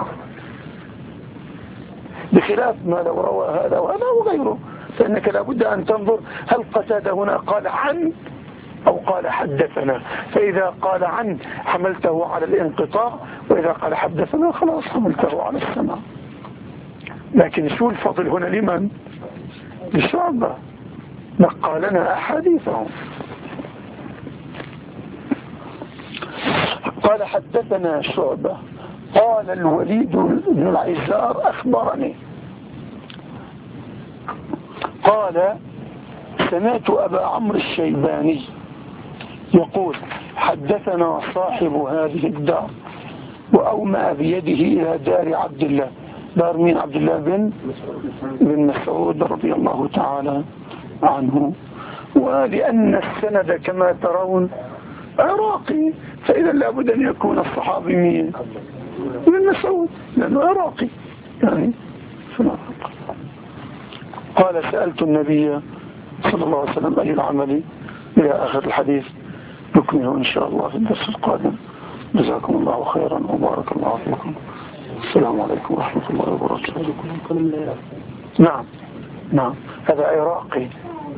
بخلاف ما لو روى هذا وهذا وغيره، فإنك لابد أن تنظر هل قتادة هنا قال عن أو قال حدثنا. فإذا قال عن حملته على الانقطاع، وإذا قال حدثنا خلاص حملته على السماع. لكن شو الفضل هنا لمن؟ للشعبة، نقى لنا أحاديثهم. قال حدثنا شعبة قال الوليد بن العزار أخبرني قال سمعت أبا عمرو الشيباني يقول حدثنا صاحب هذه الدار، وأومأ بيده إلى دار عبد الله. دار مين؟ عبد الله بن مسعود رضي الله تعالى عنه. ولأن السند كما ترون عراقي، فإذا لابد أن يكون الصحابي مين؟ ابن مسعود، لأنه عراقي يعني. قال سألت النبي صلى الله عليه وسلم أي العمل، إلى آخر الحديث، نكمله إن شاء الله في الدرس القادم. جزاكم الله خيرا وبارك الله فيكم. السلام عليكم ورحمة الله وبركاته. نعم هذا عراقي،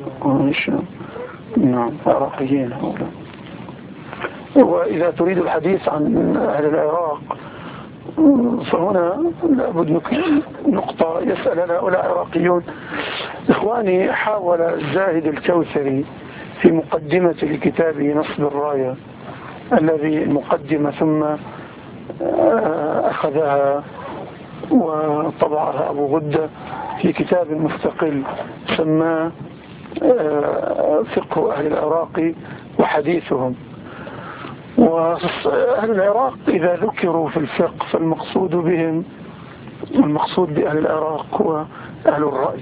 نعم عراقيين هؤلاء. وإذا تريد الحديث عن أهل العراق فهنا لابد نقطة يسأل هؤلاء عراقيون. إخواني، حاول الزاهد الكوثري في مقدمة لكتابه نصب الراية، الذي المقدمة ثم أخذها وطبعها أبو غدة في كتاب مستقل سماه فقه أهل العراق وحديثهم. وأهل العراق إذا ذكروا في الفقه فالمقصود بهم، المقصود بأهل العراق هو أهل الرأي،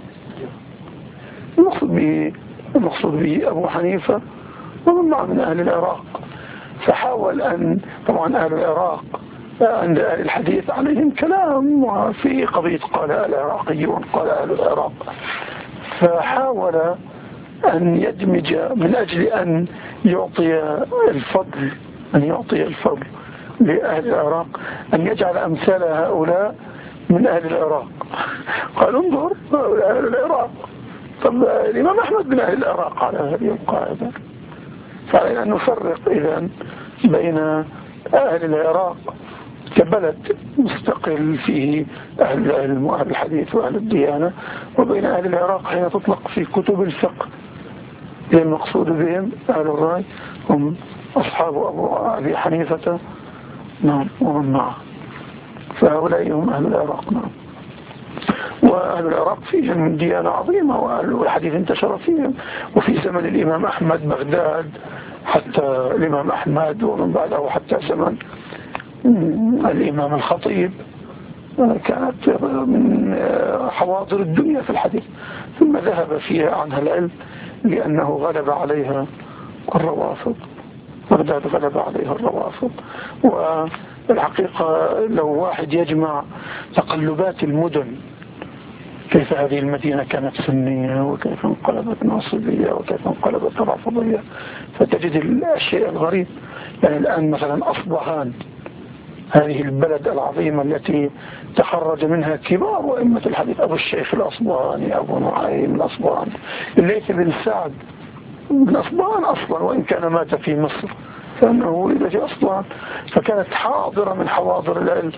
المقصود به أبو حنيفة ومن معه من أهل العراق. فحاول أن، طبعا أهل العراق عند أهل الحديث عليهم كلام، وفي قضية قال العراقيون قال أهل العراق، فحاول أن يدمج من أجل أن يعطي الفضل لأهل العراق، أن يجعل أمثال هؤلاء من أهل العراق. قال انظر هؤلاء أهل العراق، طب الإمام أحمد من أهل العراق على هذه القاعدة. فعلينا أن نفرق إذن بين أهل العراق كبلد مستقل فيه أهل العلم وأهل الحديث وأهل الديانة، وبين أهل العراق حين تطلق في كتب الفقه. المقصود بهم أهل الرأي هم أصحاب أبي حنيفة، نعم، ومن معه، فهؤلاء هم أهل العراق. نعم. وأهل العراق فيهم ديانة عظيمة، وأهل الحديث انتشر فيهم، وفي زمن الإمام أحمد بغداد حتى الإمام أحمد، ومن بعده حتى زمن الإمام الخطيب كانت من حواضر الدنيا في الحديث، ثم ذهب فيها عنها العلم لأنه غلب عليها الروافض. بغداد غلب عليها الروافض. والحقيقة لو واحد يجمع تقلبات المدن، كيف هذه المدينة كانت سنية وكيف انقلبت ناصبية وكيف انقلبت رافضية، فتجد الشيء الغريب. يعني الآن مثلا أصبهان، هذه البلد العظيمة التي تخرج منها كبار وإمة الحديث، أبو الشيخ الأصبهاني، أبو نعيم الأصبهاني، الليث بن سعد من أصبهان أصلا، وإن كان مات في مصر فأنه ولد في أصبهان، فكانت حاضرة من حواضر العلم.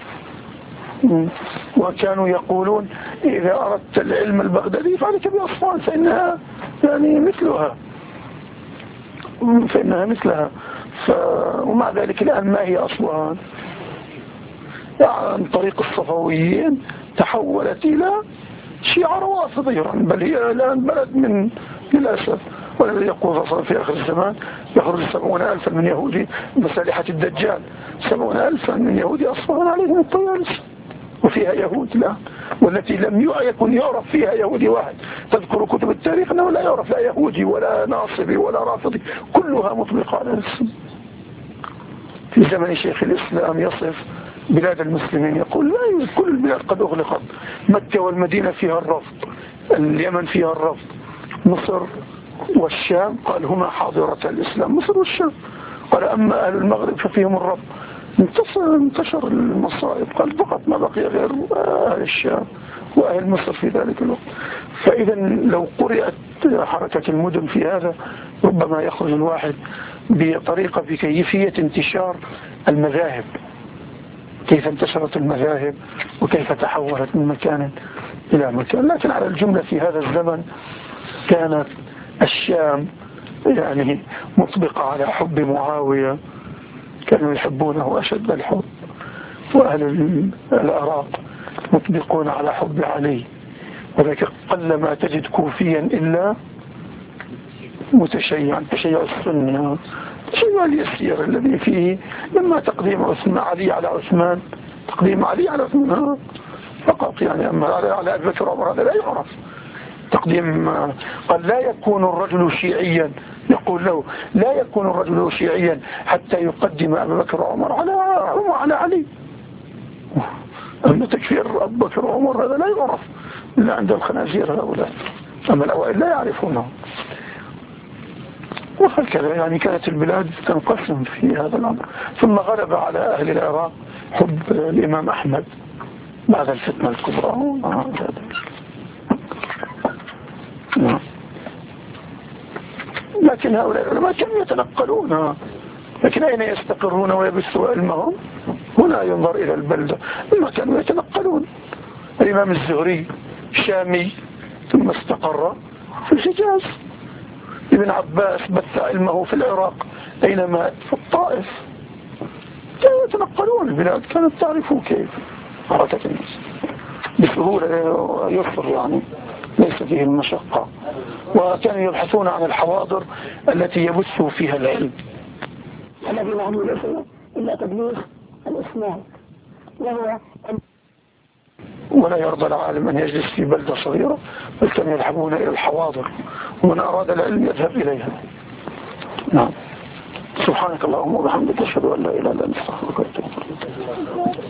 وكانوا يقولون إذا أردت العلم البغدادي فعليك بأصفهان فإنها يعني مثلها، ومع ذلك الآن ما هي أصفهان؟ عن طريق الصفويين تحولت إلى شيعة روافضية، بل هي الآن بلد من للأسف. والذي يقول في آخر الزمان يخرج 70,000 من يهودي مسالحة الدجال، 70,000 من يهودي أصفهان عليهم الطيالس، وفيها يهود الآن، والتي لم يكن يعرف فيها يهودي واحد. تذكر كتب التاريخ أنه لا يعرف لا يهودي ولا ناصبي ولا رافضي، كلها مطلقة على السنة. في زمن شيخ الإسلام يصف بلاد المسلمين يقول لا يوجد، كل البلاد قد أغلقت، مكة والمدينة فيها الرفض، اليمن فيها الرفض، مصر والشام قال هما حاضرة الإسلام، مصر والشام. قال أما أهل المغرب ففيهم الرفض. انتشر المصائب، قال فقط ما بقي غير أهل الشام وأهل مصر في ذلك الوقت. فإذا لو قرأت حركة المدن في هذا ربما يخرج الواحد بطريقة بكيفية انتشار المذاهب، كيف انتشرت المذاهب وكيف تحولت من مكان إلى مكان. لكن على الجملة في هذا الزمن كانت الشام يعني مطبقة على حب معاوية، كانوا يحبونه أشد الحب، وأهل العراق مطبقون على حب علي، ولكن قلما تجد كوفيا إلا متشيعا، تشيع السنة، تشيع اليسير الذي فيه لما تقديم علي على عثمان، تقديم علي على عثمان فقط، يعني أما على أبي بكر وعمر هذا لا يعرف تقديم. قال لا يكون الرجل شيعيا، يقول له لا يكون الرجل شيعيا حتى يقدم أبي بكر وعمر على علي. أما تكفير أبي بكر وعمر هذا لا يعرف إلا عند الخنازير هؤلاء، أما الأوائل لا يعرفونه. وهكذا يعني كانت البلاد تنقسم في هذا الأمر. ثم غلب على أهل العراق حب الإمام أحمد بعد الفتنة الكبرى. لكن هؤلاء العلماء كانوا يتنقلون، لكن أين يستقرون ويبثوا علمهم؟ هنا ينظر إلى البلدة. لما كانوا يتنقلون. الإمام الزهري شامي ثم استقر في الحجاز. ابن عباس بث علمه في العراق، أينما في الطائف. كانوا يتنقلون البلاد، كانت تعرفوا كيف حركة الناس بسهولة يسر، يعني ليس فيه المشقة. وكانوا يبحثون عن الحواضر التي يبثوا فيها العلم. النبي محمد صلى الله عليه وسلم إلا تبليغ الإسلام، ولا يرضى العالم أن يجلس في بلدة صغيرة، بل كانوا يذهبون إلى الحواضر، ومن أراد العلم يذهب إليها. نعم. سبحانك اللهم وبحمدك أشهد أن لا إله إلا أنت أستغفرك وأتوب إليك.